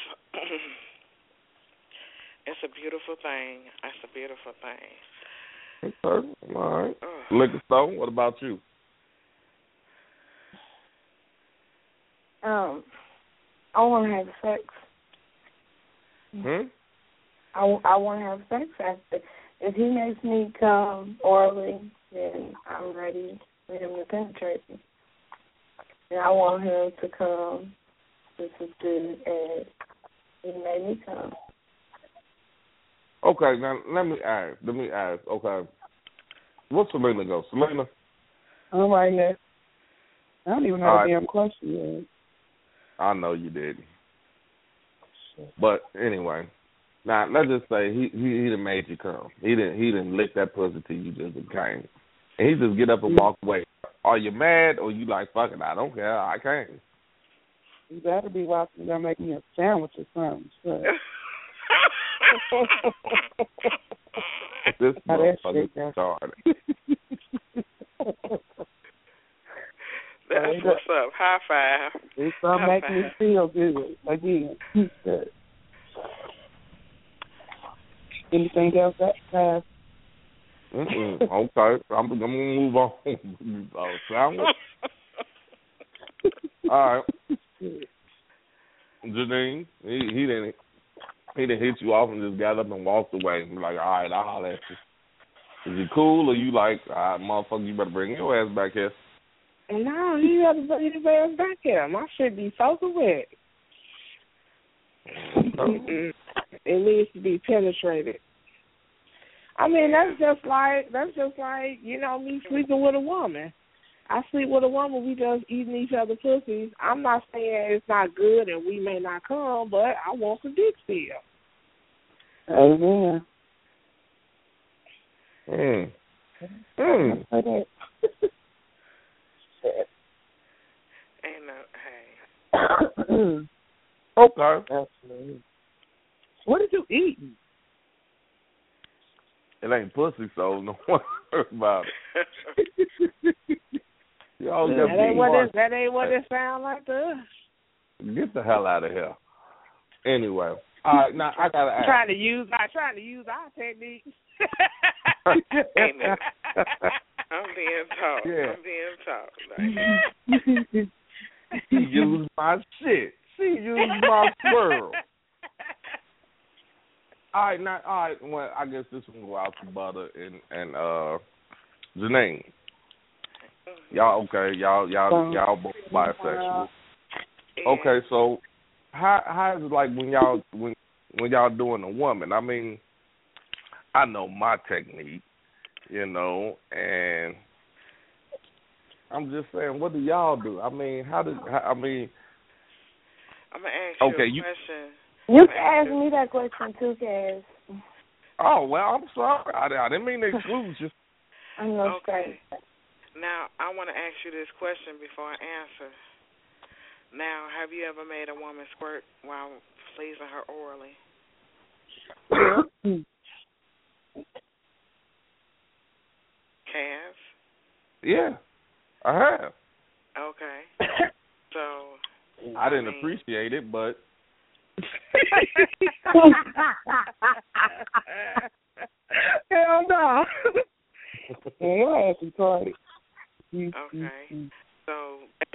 it's a beautiful thing. It's a beautiful thing. Okay. All right. Oh. Liquor Stone, what about you? Um, I want to have sex. Hmm? I, I want to have sex after. If he makes me come orally, then I'm ready for him to penetrate me. And I want him to come just as good as he made me come. Okay, now let me ask. Let me ask. Okay. What's Selena go? Selena? I'm right there. I don't even know All the right. damn question yet. I know you didn't. But anyway, now let's just say he he he done made you come. He didn't he didn't lick that pussy till you just came, and he just get up and walk away. Are you mad or you like fuck it? I don't care. I came. You better be watching them make me a sandwich or something. So. This How that motherfucker shit go. started. That's what's up. High five. It's gonna High make me five. feel good again. Good. Anything else that fast? Mm-mm. Okay, I'm, I'm gonna move on. uh, sandwich. All right, Janine, he, he didn't he didn't hit you off and just got up and walked away. And be like, all right, I'll holler at you. Is he cool or you like, all right, motherfucker, you better bring your ass back here? No, you have to put his ass back here. My shit be soaking wet. Mm-mm. It needs to be penetrated. I mean, that's just like that's just like you know me sleeping with a woman. I sleep with a woman. We just eating each other pussies. I'm not saying it's not good and we may not come, but I want some dick still. Amen. Mm. Mm. Ain't no hey. Okay. Absolutely. What did you eat? It ain't pussy, so no one heard about it. You always That gotta be ain't what smart. it, that ain't what it sound like to us. Get the hell out of here. Anyway, all right. Now I gotta I'm ask. trying to use I trying to use our techniques. Ain't it? I'm being taught. Yeah. I'm being taught. Like, She used my shit. She used my squirrel. All right, now, all right. Well, I guess this one go out to Butter and and uh, Janine. Y'all okay? Y'all y'all y'all both bisexual. Okay, so how how is it like when y'all when when y'all doing a woman? I mean, I know my technique, you know, and I'm just saying, what do y'all do? I mean, how did how, I mean? I'm gonna ask you Okay, a you- question. You can ask me that question too, Kaz. Oh well, I'm sorry. I, I didn't mean to exclude you. I'm no Okay. straight. Now, I want to ask you this question before I answer. Now, have you ever made a woman squirt while pleasing her orally? Cass? Yeah, I have. Okay. So, I didn't mean, appreciate it, but Hell no. Your ass retarded. Okay. So,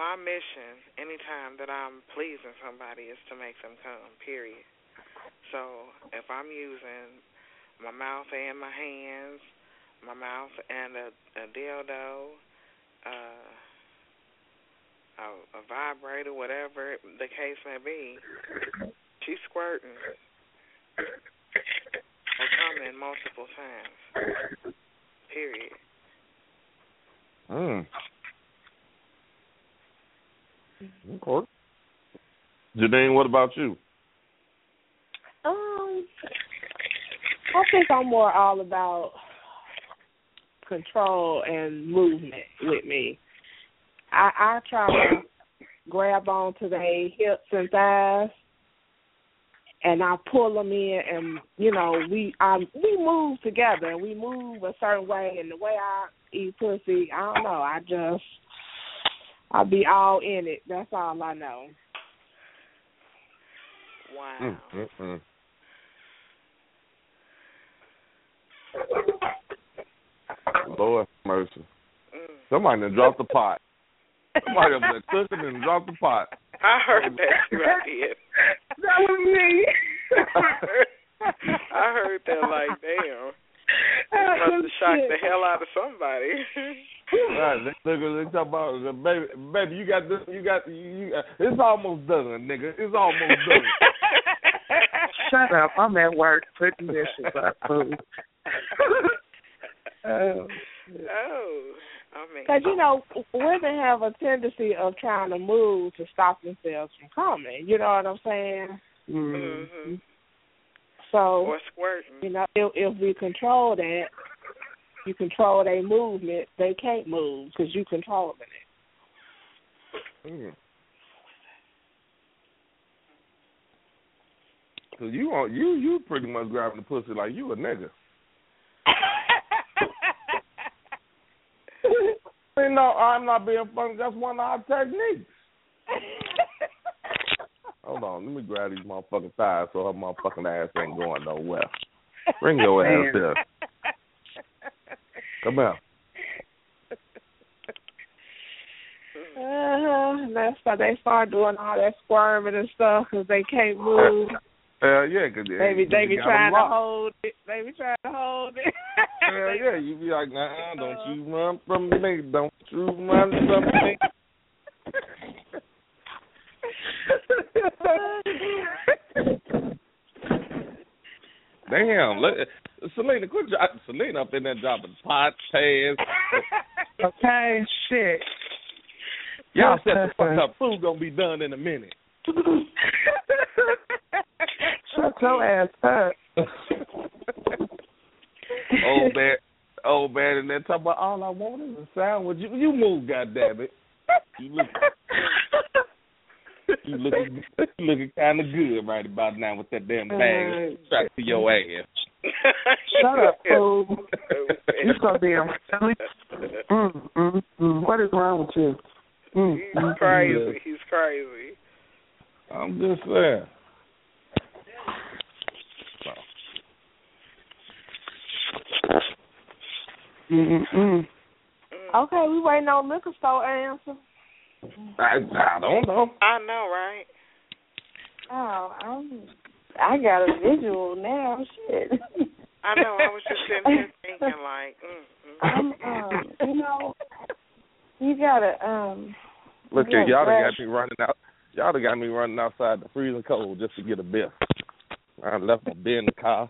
my mission, anytime that I'm pleasing somebody, is to make them come, period. So if I'm using my mouth and my hands, my mouth and a, a dildo, uh, a, a vibrator, whatever the case may be, she's squirting or coming multiple times, period. Mm. Okay. Janine, what about you? Um, I think I'm more all about control and movement with me. I, I try to grab onto their hips and thighs, and I pull them in, and you know we I, we move together, and we move a certain way. And the way I eat pussy, I don't know. I just I be all in it. That's all I know. Wow. Mm, mm, mm. Lord mercy. Mm. Somebody done dropped the pot. Somebody up there cooking and dropped the pot. I heard that too. I did. That was me. I heard that like, damn. It must have shocked the hell out of somebody. Right, they, they, they talk about baby, baby. You got this. You got. You, you, it's almost done, nigga. It's almost done. Shut up! I'm at work putting this shit up. Food. Oh. Oh. I mean, because you know, women have a tendency of trying to move to stop themselves from coming. You know what I'm saying? Mm-hmm. So, or squirting. You know, if, if we control that, you control their movement, they can't move because you controlling it. Mm. So you want you you pretty much grabbing the pussy like you a nigga. You know, I'm not being funny. That's one of our techniques. Hold on, let me grab these motherfucking thighs so her motherfucking ass ain't going nowhere. Bring your ass here. Come here. Uh-huh. That's why they start doing all that squirming and stuff because they can't move. Hell uh, yeah, cause they be, they be trying to hold it. They be trying to hold it. Hell yeah, you be like, nah, don't you run from me. Don't you run from me. Damn, look, Selena, quit dropping. Selena up in there dropping pots, pans. Okay, shit. Y'all set the fuck up. Food gonna be done in a minute. Shut your ass up. Old man, old man, and then talk about all I want is a sandwich. You, you move, goddammit. You look, you looking, you looking kind of good right about now with that damn bag strapped to your ass. Shut up, fool. You so damn silly. Mm, mm, mm. What is wrong with you? Mm, He's mm, crazy. mm. He's crazy. I'm just saying. Mm-mm. Okay, we waiting on liquor store answer. I, I don't know. I know, right? Oh, I'm, I got a visual now. Shit. I know. I was just sitting here thinking, like, mm, mm. I'm, um, you know, you gotta um. Look you here, y'all done brush. got me running out. Y'all done got me running outside the freezing cold just to get a biff. I left my beer in the car.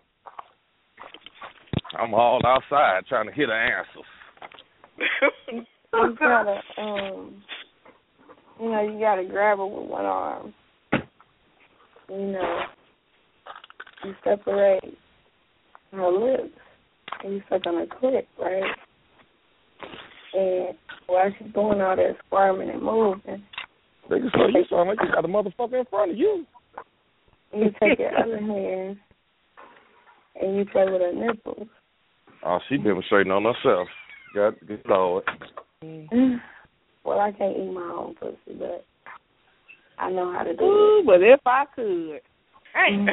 I'm all outside trying to hit an answer. You gotta um. You know, you gotta grab her with one arm. You know, you separate her lips and you suck on her clit, right? And while she's doing all that squirming and moving, Nigga, so you sound like you got a motherfucker in front of you. you take your other hand and you play with her nipples. Oh, she demonstrating on herself. Got good Lord. Well, I can't eat my own pussy, but I know how to do Ooh, it. but if I could. Hey.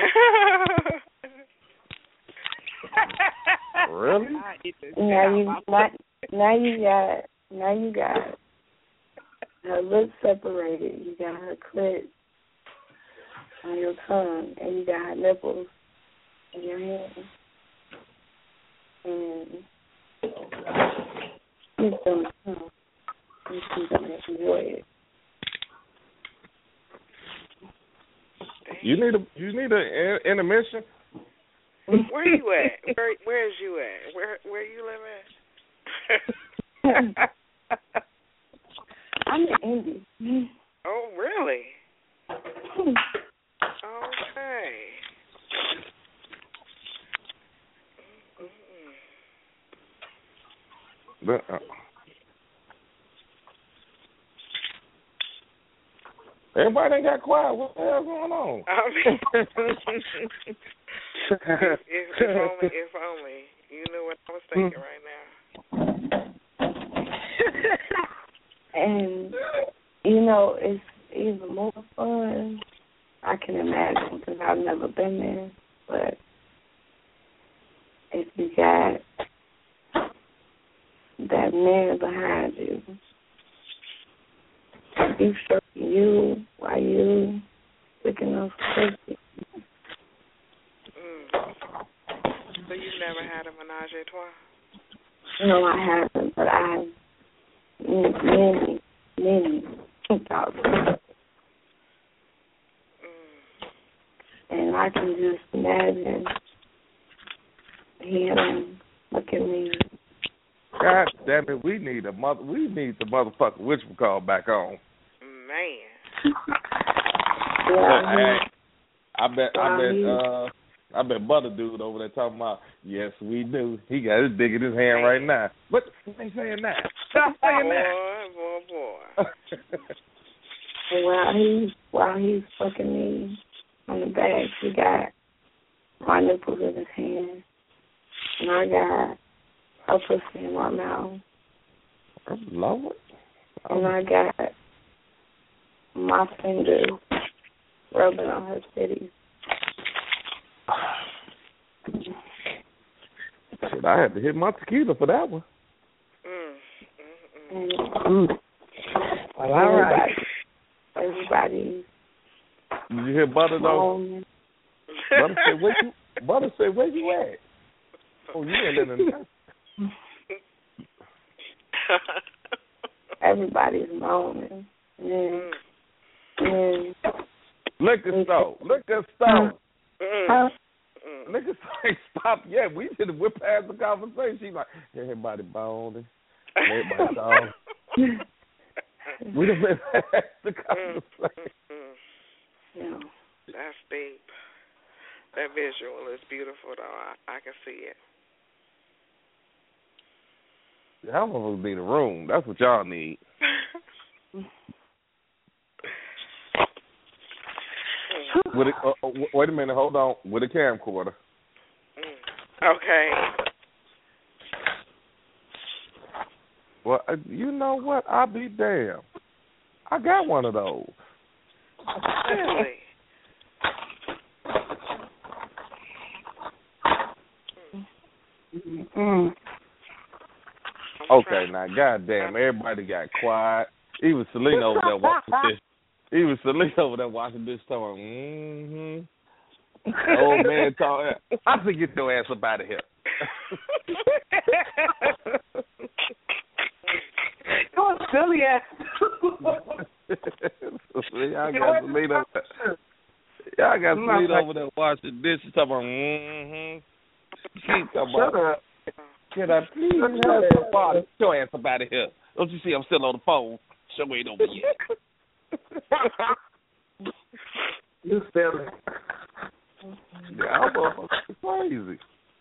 Really? Now you, now, now you got, now you got her lips separated. You got her clit on your tongue, and you got her nipples in your hand. And she's gonna come, and she's gonna enjoy it. You need a you need an intermission. Where you at? Where Where is you at? Where Where you live at? I'm in Indy. Oh, really? Okay. But, uh, everybody ain't got quiet. What the hell's going on? I mean, if, if only, if only you knew what I was thinking right now. And you know, it's even more fun. I can imagine because I've never been there. But if you got that man behind you, you stroking you while you picking up pussy. Mm. So you've never had a menage a trois? No, I haven't, but I have many, many thoughts. Mm. And I can just imagine him look at me. God damn it, we need a mother. We need the motherfucker whatchamacallit back on. Man. Yeah, I, I bet. I bet. Wow. Uh, I bet Butter Dude over there talking about. Yes, we do. He got his dick in his hand right now. What? What they saying that? Stop saying that. Boy, boy, boy. And while he's while he's fucking me on the back, he got my nipples in his hand, and I got a pussy in my mouth. Oh, Lord. And I got my fingers rubbing on her titties. Shit, I had to hit my tequila for that one. Mm, mm, And Mm. Well, all right. everybody, Did you hear Butter though? um, Butter said, "Where you?" Butter said, "Where you at?" Oh, you ain't in the. everybody's moaning. And, and Liquor store, liquor store, huh? liquor store. Stop! Yeah, we did. We're past the conversation. She's like, everybody boning, everybody talking. We done been past the conversation. Yeah. That's deep. That visual is beautiful, though. I, I can see it. How long would be the room? That's what y'all need. With a, uh, uh, wait a minute, hold on. With a camcorder. Okay. Well, uh, you know what? I'll be damned. I got one of those. Really? Mm. Okay, now, goddamn, everybody got quiet. Even Selena over there watching this. Even Selena over there watching this story. Mm-hmm. Old man talking. I said, get your ass up out of here. You're silly ass. Y'all got Selena. Y'all got Selena over there watching this. She's talking about, mm-hmm. She talking about, Shut up. can I please have some water? Get your ass up out of here. Don't you see I'm still on the phone? Show ain't over yet. You silly. Yeah, I'm crazy.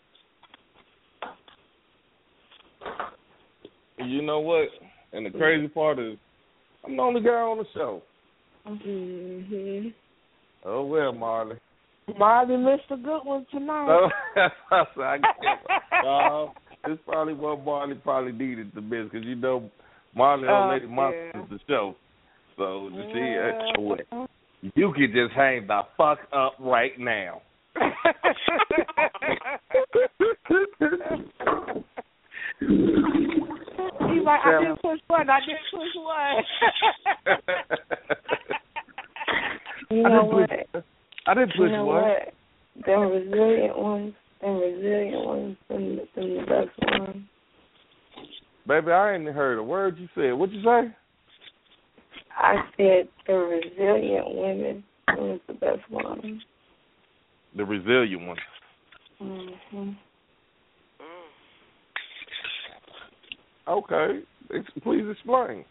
You know what? And the crazy part is, I'm the only guy on the show. Mm-hmm. Oh, well, Marley. Marley missed a good one tonight. Oh, so I can't. Uh, it's probably what Marley probably needed to miss, because you know Marley Oh, on Lady yeah. Monster is the show. So, you Yeah. see, uh, you can just hang the fuck up right now. He like, I didn't push one. I didn't push one. You know what? Push, I didn't push you know one. what? Them resilient ones, them resilient ones, them, them the best ones. Baby, I ain't heard a word you said. What'd you say? I said the resilient women, them is the best ones. The resilient ones. Mm-hmm. Okay. Ex- please explain.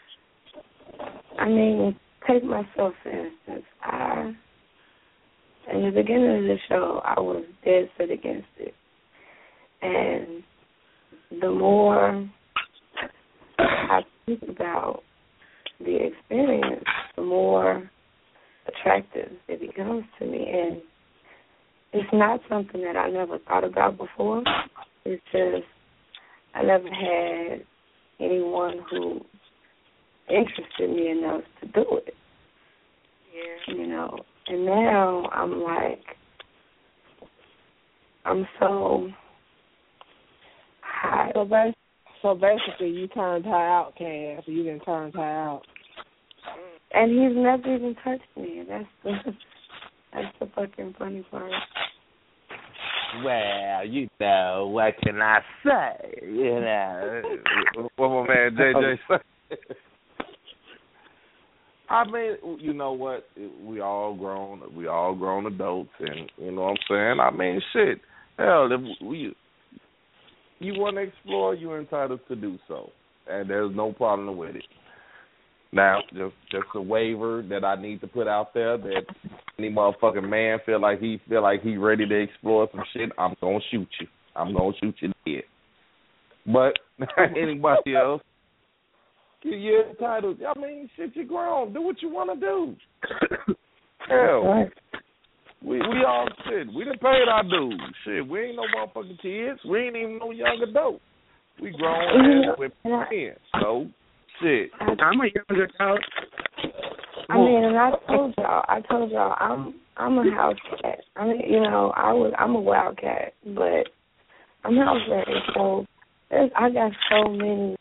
I mean, take myself for instance. I, in the beginning of the show, I was dead set against it. And the more I think about the experience, the more attractive it becomes to me. And it's not something that I never thought about before. It's just I never had anyone who interested me enough to do it. Yeah. You know, and now I'm like, I'm so high. So, bas- so basically, you turned her out, Cass. You didn't turn her out. And he's never even touched me. That's the that's the fucking funny part. Well, you know, what can I say? You know, what my man J J say? I mean, you know what? We all grown, we all grown adults, and you know what I'm saying. I mean, shit. Hell, if we, you want to explore, you're entitled to do so, and there's no problem with it. Now, just just a waiver that I need to put out there that any motherfucking man feel like he feel like he ready to explore some shit, I'm gonna shoot you. I'm gonna shoot you dead. But anybody else, you're entitled. I mean, shit, you grown. Do what you want to do. Hell, we we all shit. We done paid our dues. Shit, we ain't no motherfucking kids. We ain't even no young adults. We grown ass with men. So. Shit. I'm a young adult. I mean, and I told y'all, I told y'all, I'm I'm a house cat. I mean, you know, I was I'm a wild cat, but I'm house ready. So there's I got so many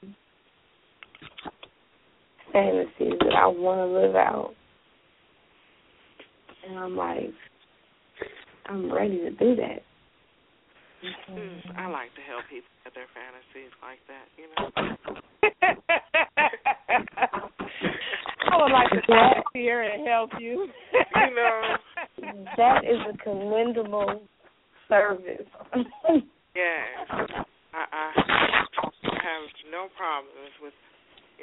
fantasies that I want to live out, and I'm like, I'm ready to do that. Mm-hmm. I like to help people with their fantasies like that, you know. I would like to come here and help you. You know. That is a commendable service. Yes. I, I have no problems with, you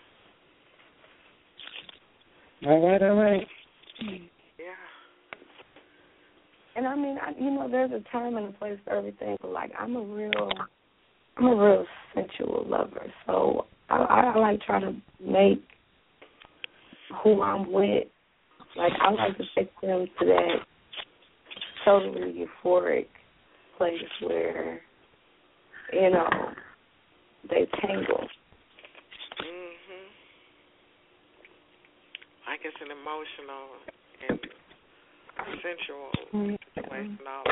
know. All right, all right. Yeah. And I mean, I, you know, there's a time and a place for everything. But like, I'm a real, I'm a real sensual lover. So I, I like try to make who I'm with. Like, I like to take them to that totally euphoric place where, you know, they tangle. Mhm. Like it's an emotional and sensual situation all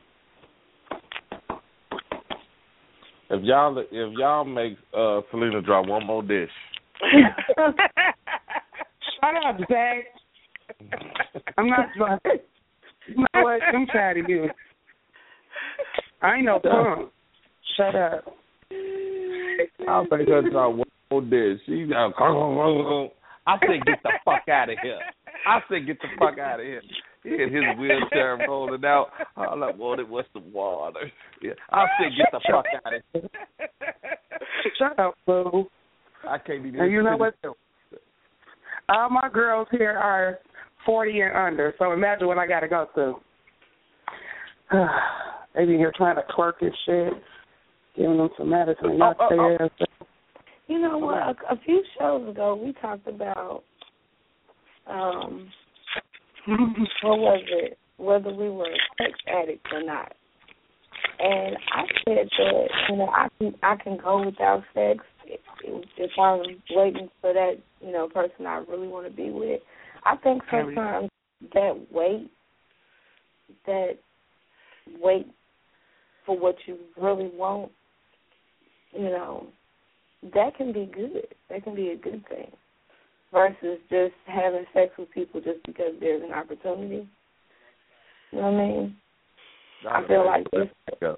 in one. If y'all if y'all make uh, Selena drop one more dish. Shut up, Zach. I'm not trying. You know what? I'm tired of you. I ain't no punk. Shut up. I'll make her drop one more dish. She's out. I said, get the fuck out of here. I said, get the fuck out of here. He had his wheelchair rolling out. All I wanted was some water. Yeah. I said, get the fuck out of here. Shut up, boo. I can't even. And you know what? All my girls here are forty and under, so imagine what I got to go through. They be here trying to twerk and shit, giving them some medicine Oh, oh, oh. upstairs. You know what? A, a few shows ago, we talked about, um, what was it? Whether we were sex addicts or not. And I said that, you know, I can I can go without sex if, if I'm waiting for that, you know, person I really want to be with. I think sometimes that wait, that wait for what you really want, you know, that can be good. That can be a good thing versus just having sex with people just because there's an opportunity. You know what I mean? I feel like this.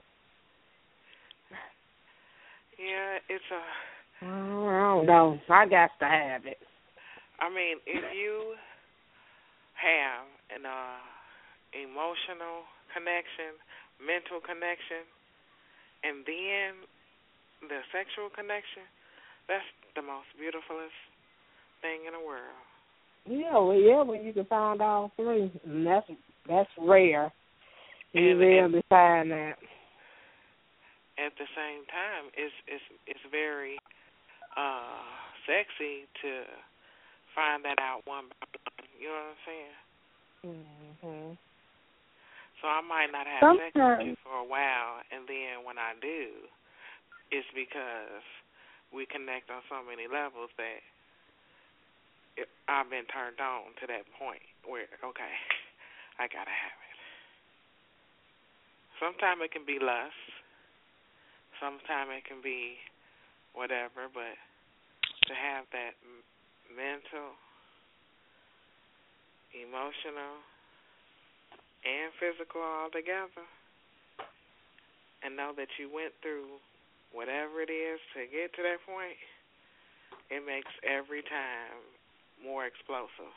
Yeah, it's a. Well, I don't know. I got to have it. I mean, if you have an uh, emotional connection, mental connection, and then the sexual connection, that's the most beautifulest thing in the world. Yeah, well, yeah, when you can find all three, and that's that's rare. You And- rarely find that. At the same time, it's it's it's very uh, sexy to find that out one by one. You know what I'm saying? Mhm. So I might not have Sometimes. sex with you for a while, and then when I do, it's because we connect on so many levels that it, I've been turned on to that point where, okay, I gotta have it. Sometimes it can be lust. Sometimes it can be whatever, but to have that m- mental, emotional, and physical all together, and know that you went through whatever it is to get to that point, it makes every time more explosive.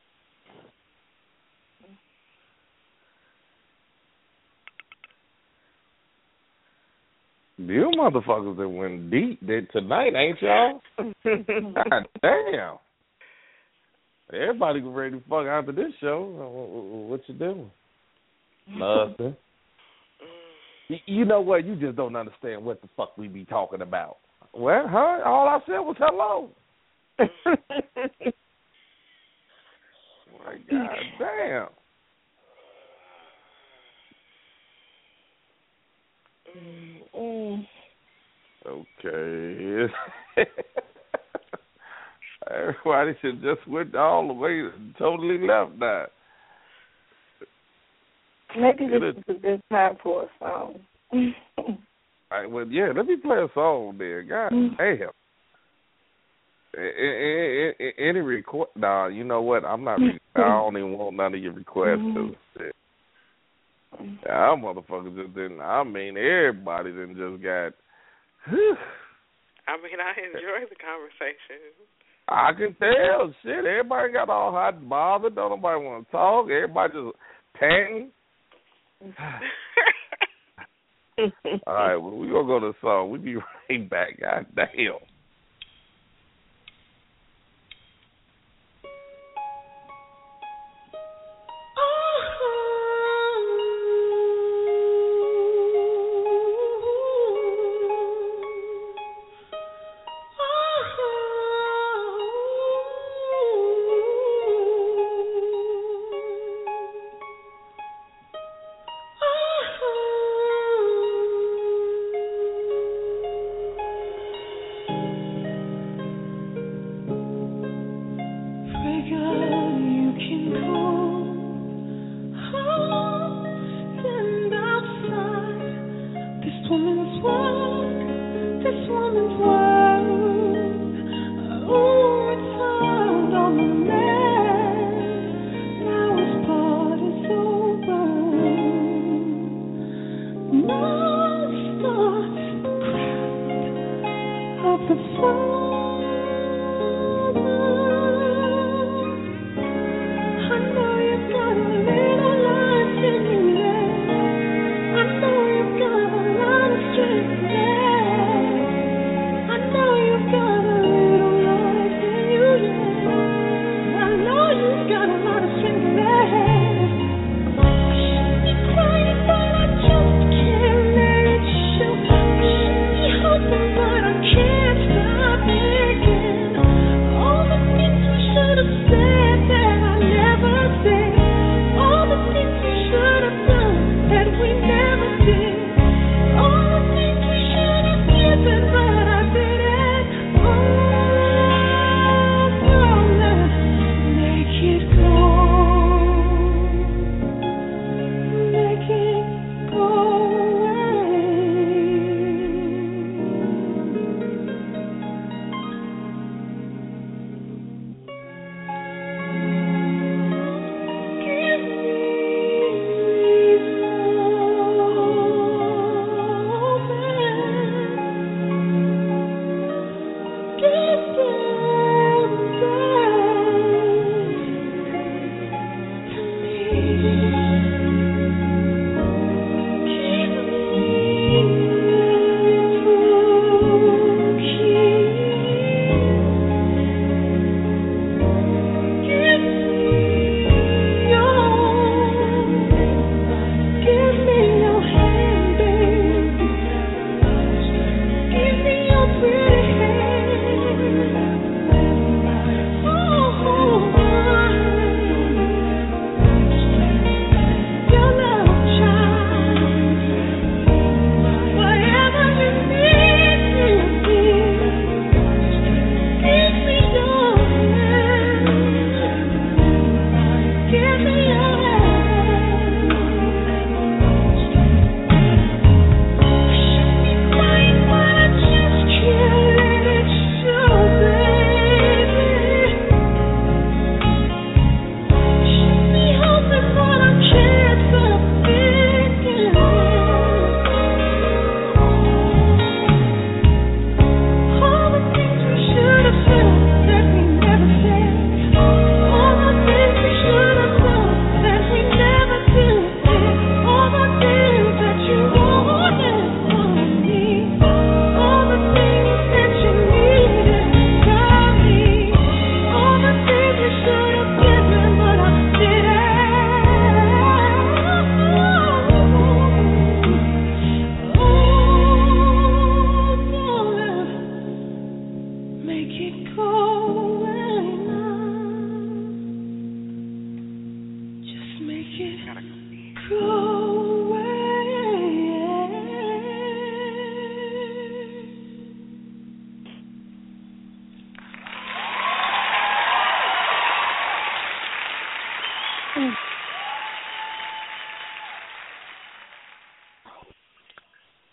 You motherfuckers that went deep did tonight, ain't y'all? God damn. Everybody ready to fuck after this show. What you doing? Nothing. You, you know what? You just don't understand what the fuck we be talking about. Well, huh? All I said was hello. My God damn. Mm. Okay. Everybody should just went all the way and totally left now. Maybe this is a good time for a song. All right, well, yeah, let me play a song there. God damn. Any request? Nah, you know what? I'm not. I don't even want none of your requests. Mm-hmm. Y'all motherfuckers just didn't. I mean, everybody done just got. I mean, I enjoy the conversation. I can tell. Shit, everybody got all hot and bothered. Don't nobody want to talk. Everybody just panting. All right, well, we're going to go to the song. We'll be right back. God damn. But I can't stop it.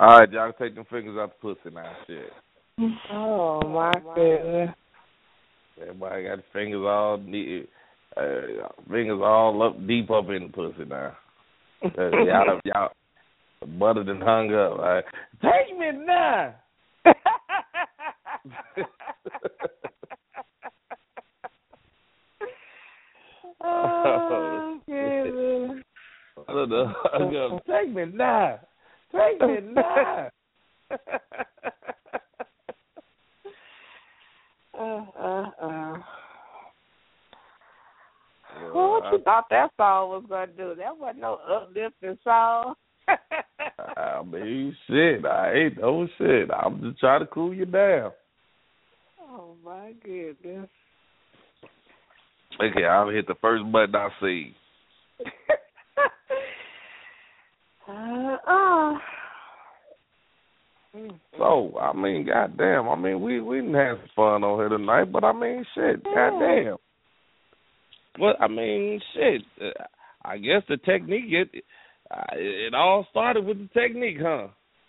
All right, y'all take them fingers out the pussy now, shit. Oh my goodness. Everybody got the fingers all deep, uh, fingers all up deep up in the pussy now. Uh, y'all, y'all buttered and hung up. Right? Take me now. Oh, goodness. I don't know. Take me now. Take me now. uh, uh, uh. Well, what you thought that song was going to do? That wasn't no uplifting song. I mean, shit. I ain't no shit. I'm just trying to cool you down. Oh, my goodness. Okay, I'll hit the first button I see. uh, uh. So, I mean, goddamn. I mean, we we didn't have some fun on here tonight, but I mean, shit, yeah. goddamn. Well, I mean, shit. Uh, I guess the technique, it, uh, it all started with the technique, huh?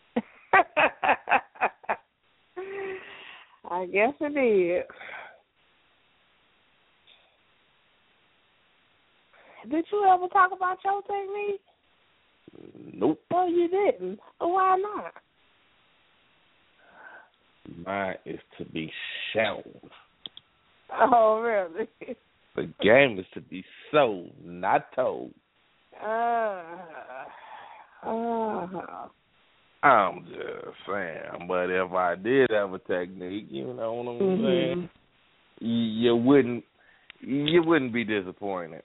I guess it did. Did you ever talk about your technique? Nope. No, you didn't. Why not? Mine is to be shown. Oh, really? The game is to be sold, not told. Uh, uh. I'm just saying, but if I did have a technique, you know what I'm mm-hmm. saying, you wouldn't, you wouldn't be disappointed.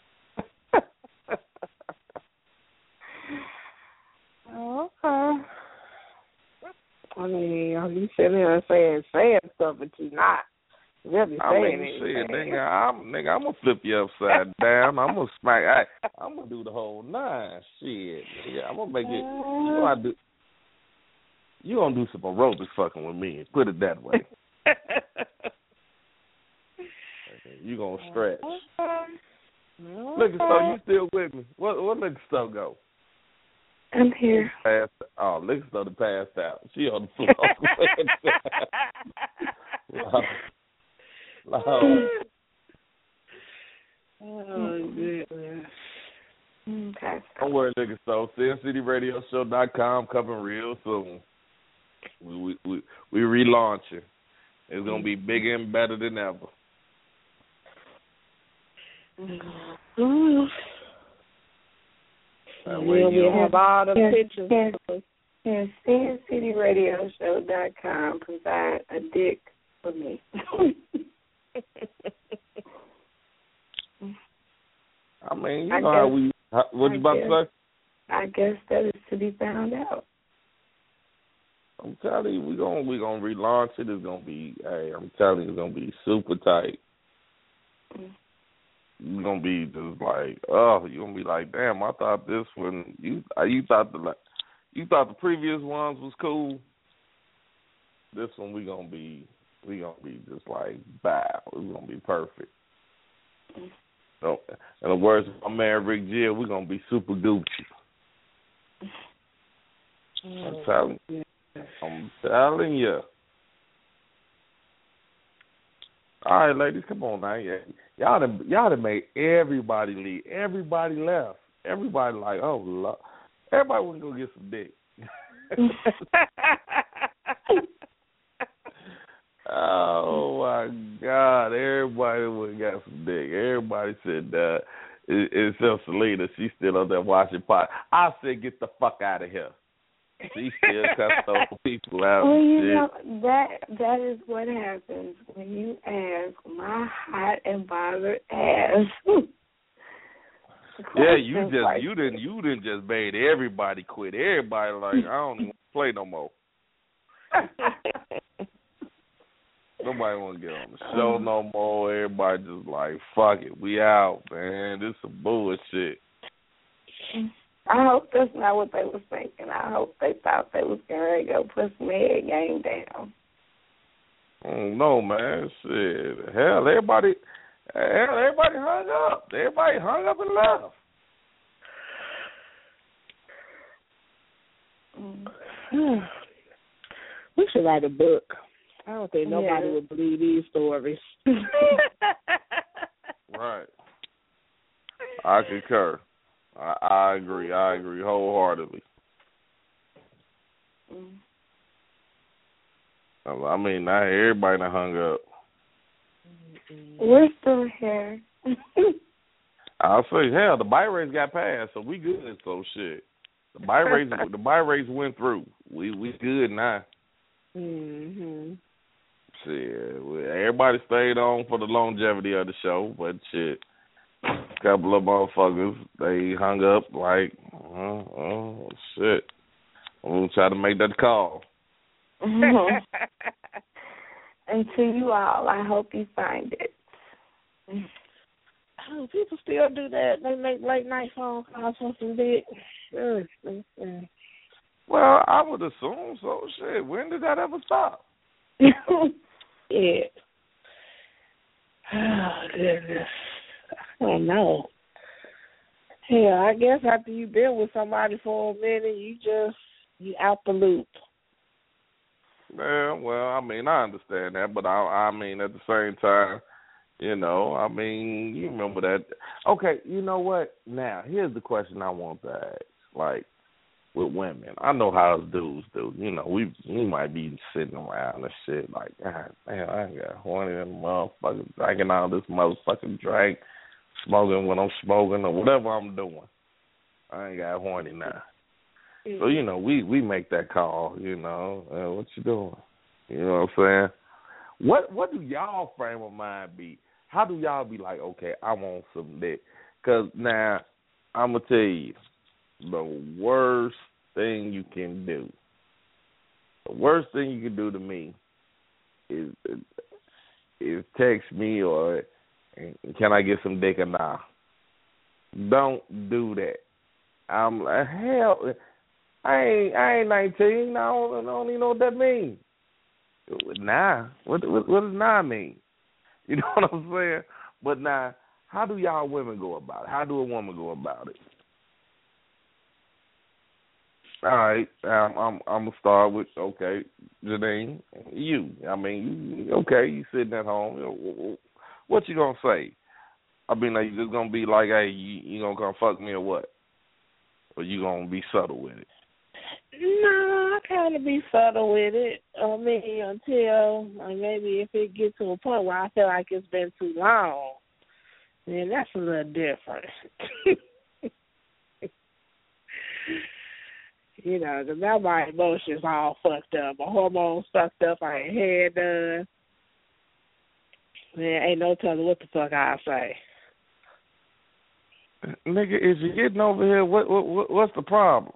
Okay. I mean, you sitting here saying saying stuff, but you're not really saying I mean, anything. shit, nigga, I'm nigga, I'm gonna flip you upside down. I'm gonna smack. I, I'm gonna do the whole nine. Shit, nigga, I'm gonna make it. You know I do. You gonna do some aerobics fucking with me? Put it that way. You gonna stretch. Look, so you still with me? What what liquor store go? I'm here. Passed, oh, liquor store to passed out. She on the floor. Lord. Oh, goodness. Okay. Don't worry, liquor store. Sin City Radio Show dot com coming real soon. We we we, we relaunching. It's gonna be bigger and better than ever. Mm-hmm. That way you we have all the yes, pictures. Yes, yes. Sin City Radio Show dot com provide a dick for me. I mean, you I know guess, how we. How, what I you about guess, to say? I guess that is to be found out. I'm telling you, we gonna we gonna relaunch it. It's gonna be. Hey, I'm telling you, it's gonna be super tight. Mm. You're gonna be just like, oh, you're gonna be like, damn, I thought this one, you you thought the you thought the previous ones was cool. This one we gonna be we gonna be just like, bow. It's gonna be perfect. So, in the words of my man Rick Gill, we're gonna be super Gucci. I'm telling you. I'm telling you. All right, ladies, come on now. Y'all done, y'all done made everybody leave. Everybody left. Everybody like, oh, Lord. Everybody want to go get some dick. Oh, my God. Everybody would have got some dick. Everybody said that. Uh, except Selena, she's still up there watching pot. I said, get the fuck out of here. She still cussed those people out. Well, you shit. know, that that is what happens when you ask my hot and bothered ass. Yeah, you just like you didn't you didn't just made everybody quit. Everybody like, I don't even play no more. Nobody want to get on the show no more. Everybody just like, fuck it, we out, man. This is some bullshit. I hope that's not what they was thinking. I hope they thought they was going to go put some head game down. Oh, no, man. Shit. Hell, everybody, hell, everybody hung up. Everybody hung up and left. Mm. We should write a book. I don't think nobody Yeah. would believe these stories. Right. I concur. I, I agree. I agree wholeheartedly. Mm. I mean, not everybody done hung up. We're still here. I'll say, hell, the buy rates got passed, so we good. So shit, the buy rates, the buy rates went through. We we good now. Mhm. Shit, we, everybody stayed on for the longevity of the show, but shit, a couple of motherfuckers they hung up like, oh, oh shit. I'm gonna try to make that call. And to you all, I hope you find it. Oh, people still do that. They make late night phone calls for some dick. Mm, mm, mm. Well, I would assume so. Shit, when did that ever stop? Yeah. Oh, goodness. I don't know. Yeah, I guess after you've been with somebody for a minute, you just, you out the loop. Yeah, well, I mean, I understand that, but I, I mean, at the same time, you know, I mean, you remember that. Okay, you know what? Now, here's the question I want to ask. Like, with women, I know how us dudes do. You know, we we might be sitting around and shit like, God damn, I got horny and motherfucking drinking all this motherfucking drink, smoking when I'm smoking or whatever I'm doing. I ain't got horny now. So, you know, we, we make that call, you know, uh, what you doing? You know what I'm saying? What what do y'all frame of mind be? How do y'all be like, okay, I want some dick? Because now, I'm going to tell you, the worst thing you can do, the worst thing you can do to me is, is text me or can I get some dick or nah? Don't do that. I'm like, hell, I ain't, I ain't nineteen. I don't, I don't even know what that means. Nah. What, what, what does nah mean? You know what I'm saying? But now, how do y'all women go about it? How do a woman go about it? All right, I'm I'm, I'm gonna start with okay, Janine, you. I mean, you, okay, you sitting at home. What you gonna say? I mean, are you just gonna be like, hey, you, you gonna come fuck me or what? Or you gonna be subtle with it? No, I kind of be subtle with it. I mean, until like, maybe if it gets to a point where I feel like it's been too long, then that's a little different. You know, because now my emotions all fucked up. My hormones fucked up. I ain't hair done. Man, ain't no telling what the fuck I say. Nigga, is you getting over here? What, what what's the problem?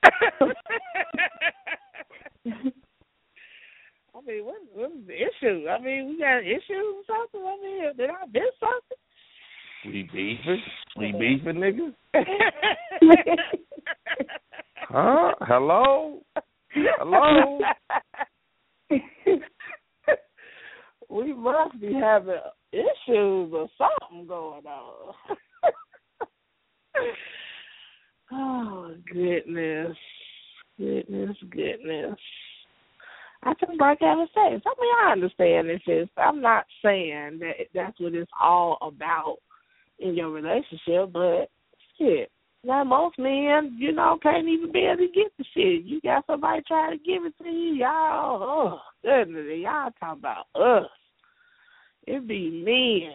I mean, what, what's the issue? I mean, we got issues or something? I mean, did I miss something? We beefing? We beefing, nigga? Huh? Hello? Hello? We must be having issues or something going on. Oh, goodness. Goodness, goodness. I just like having sex. I mean, I understand this is, I'm not saying that that's what it's all about in your relationship, but shit. Now, most men, you know, can't even be able to get the shit. You got somebody trying to give it to you, y'all. Oh, goodness, y'all talking about us. It be men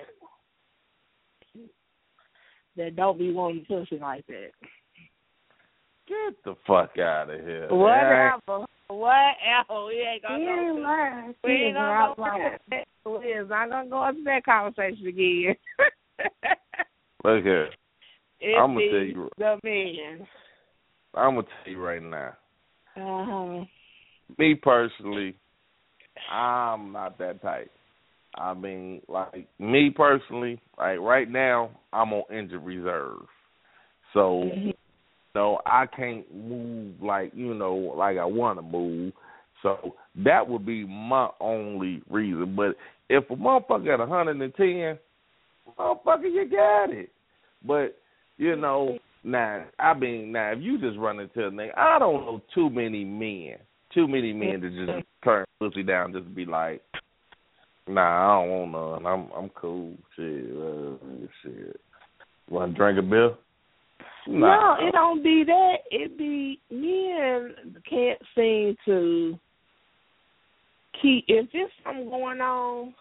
that don't be wanting pussy like that. Get the fuck out of here. Whatever. Whatever. We ain't gonna Yeah, go. right. We ain't gonna go. We're not gonna go into that conversation again. Look here. It I'm gonna tell you. The man. I'm gonna tell you right now. Uh huh. Me personally, I'm not that type. I mean, like me personally, like right now, I'm on injured reserve. So, Mm-hmm. you know, I can't move like, you know, like I want to move. So that would be my only reason. But if a motherfucker at one hundred ten, motherfucker, you got it. But, you know, now, I mean, now if you just run into a nigga, I don't know too many men, too many men that just turn pussy down just to be like, nah, I don't want none. I'm I'm cool. Shit, uh, shit. Want to drink a beer? Nah. No, it don't be that. It be men can't seem to keep. If there's something going on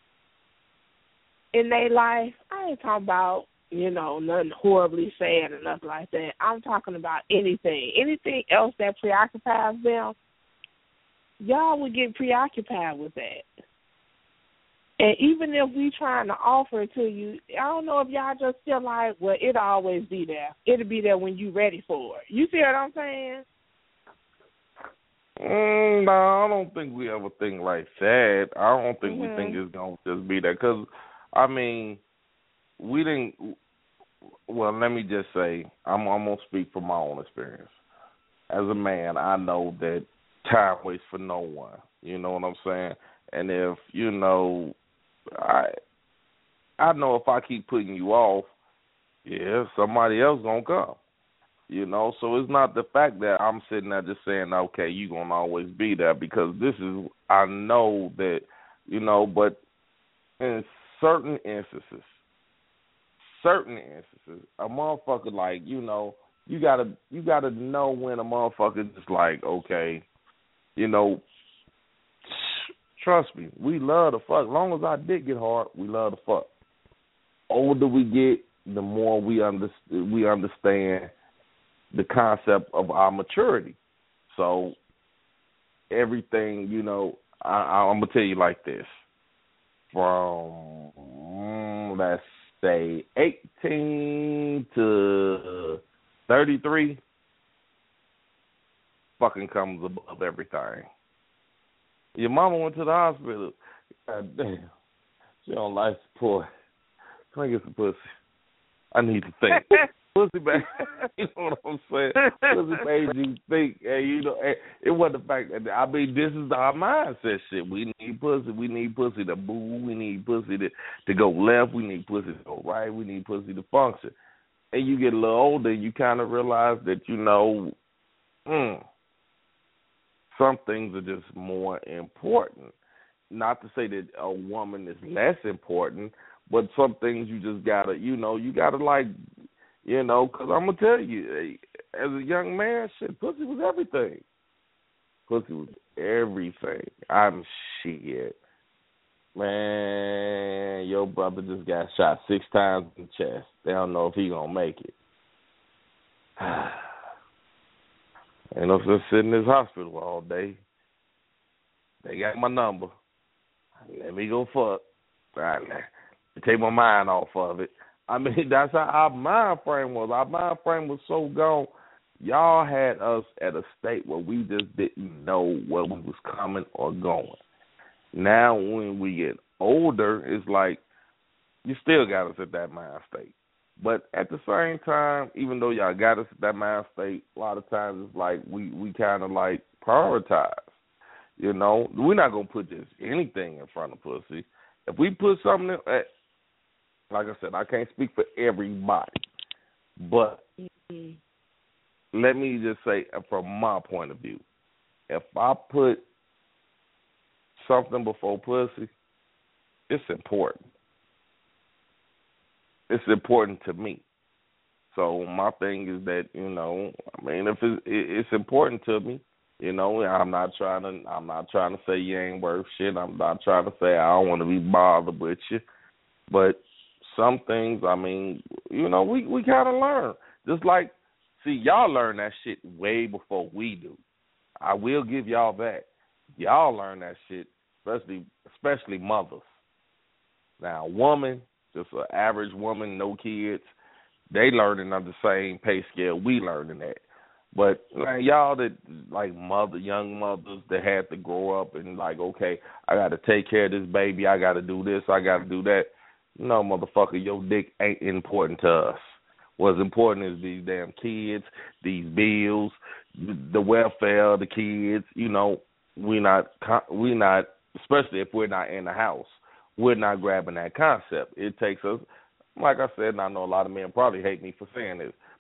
in their life, I ain't talking about, you know, nothing horribly sad or nothing like that. I'm talking about anything. Anything else that preoccupies them, y'all would get preoccupied with that. And even if we trying to offer it to you, I don't know if y'all just feel like, well, it'll always be there. It'll be there when you ready for it. You see what I'm saying? Mm, no, I don't think we ever think like that. I don't think mm-hmm. we think it's going to just be there. Because, I mean, we didn't, well, let me just say, I'm, I'm going to speak from my own experience. As a man, I know that time waits for no one. You know what I'm saying? And if, you know, I I know if I keep putting you off, yeah, somebody else gonna come. You know, so it's not the fact that I'm sitting there just saying, okay, you gonna always be there, because this is, I know that, you know, but in certain instances, certain instances, a motherfucker, like, you know, you gotta you gotta know when a motherfucker just like, okay, you know, trust me, we love to fuck. As long as our dick get hard, we love to fuck. Older we get, the more we under, we understand the concept of our maturity. So everything, you know, I, I'm gonna tell you like this: from mm, let's say eighteen to thirty-three, fucking comes above everything. Your mama went to the hospital. God damn. She on life support. Can I get some pussy? I need to think. Pussy made, you know what I'm saying? Pussy made you think. And, you know, and it wasn't the fact that, I mean, this is our mindset shit. We need pussy. We need pussy to move. We need pussy to, to go left. We need pussy to go right. We need pussy to function. And you get a little older, you kind of realize that, you know, hmm. some things are just more important. Not to say that a woman is less important, but some things you just gotta, you know, you gotta like, you know, because I'm gonna tell you, as a young man, shit, pussy was everything. Pussy was everything. I'm shit. Man, your brother just got shot six times in the chest. They don't know if he gonna make it. Ain't no sense sitting in this hospital all day. They got my number. Let me go fuck. All right, take my mind off of it. I mean, that's how our mind frame was. Our mind frame was so gone. Y'all had us at a state where we just didn't know where we was coming or going. Now, when we get older, it's like you still got us at that mind state. But at the same time, even though y'all got us at that mind state, a lot of times it's like we, we kind of like prioritize. You know, we're not going to put just anything in front of pussy. If we put something in, like I said, I can't speak for everybody. But mm-hmm. let me just say, from my point of view, if I put something before pussy, it's important. It's important to me. So my thing is that, you know, I mean, if it's, it's important to me, you know, I'm not trying to, I'm not trying to say you ain't worth shit. I'm not trying to say I don't want to be bothered with you. But some things, I mean, you know, we, we kind of learn. Just like, see, y'all learn that shit way before we do. I will give y'all that. Y'all learn that shit, especially especially mothers. Now, a woman, just an average woman, no kids, they learning on the same pay scale we learning at. But like, y'all that like mother, young mothers that had to grow up and like, okay, I got to take care of this baby, I got to do this, I got to do that. No, motherfucker, your dick ain't important to us. What's important is these damn kids, these bills, the welfare of the kids. You know, we not we not, especially if we're not in the house, we're not grabbing that concept. It takes us, like I said, and I know a lot of men probably hate me for saying this,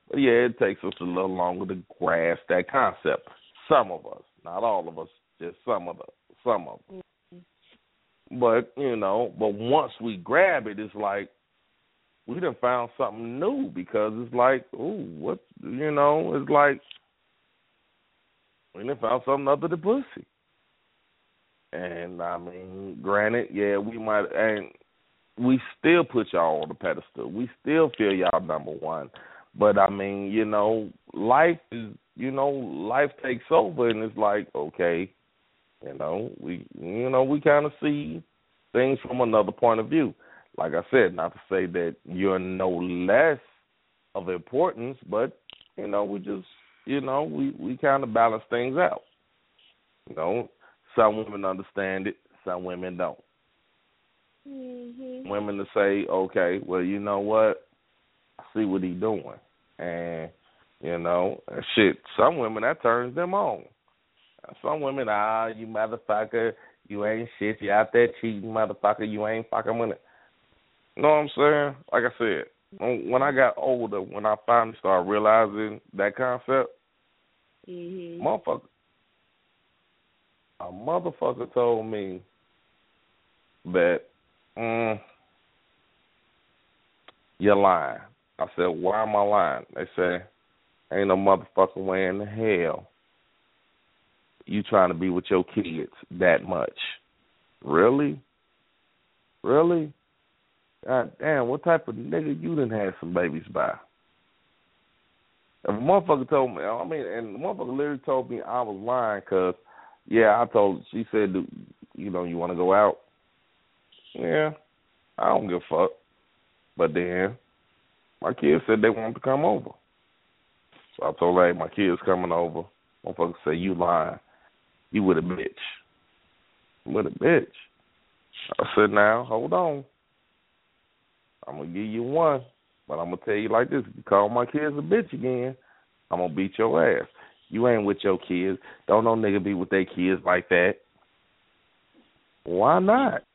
But yeah, it takes us a little longer to grasp that concept. Some of us, not all of us, just some of the some of them. Mm-hmm. But you know, but once we grab it, it's like we done found something new because it's like, ooh, what you know, it's like we done found something other than pussy. And I mean, granted, yeah, we might, and we still put y'all on the pedestal. We still feel y'all number one. But I mean, you know, life is, you know, life takes over, and it's like, okay, you know, we, you know, we kind of see things from another point of view. Like I said, not to say that you're no less of importance, but you know, we just, you know, we, we kind of balance things out. You know, some women understand it, some women don't. Mm-hmm. Women to say, okay, well, you know what, I see what he's doing. And, you know, shit, some women, that turns them on. Some women, ah, you motherfucker, you ain't shit, you out there cheating, motherfucker, you ain't fucking with it. You know what I'm saying? Like I said, when I got older, when I finally started realizing that concept, mm-hmm. motherfucker, a motherfucker told me that, mm, you're lying. I said, why am I lying? They said, ain't no motherfucking way in the hell you trying to be with your kids that much. Really? Really? God damn, what type of nigga you done had some babies by? If a motherfucker told me, I mean, and the motherfucker literally told me I was lying because, yeah, I told, she said, you know, you want to go out? Yeah, I don't give a fuck. But then my kids said they wanted to come over. So I told her, hey, my kids coming over. Motherfucker say, you lying. You with a bitch. With a bitch. I said, now, hold on. I'm going to give you one. But I'm going to tell you like this. If you call my kids a bitch again, I'm going to beat your ass. You ain't with your kids. Don't no nigga be with their kids like that. Why not?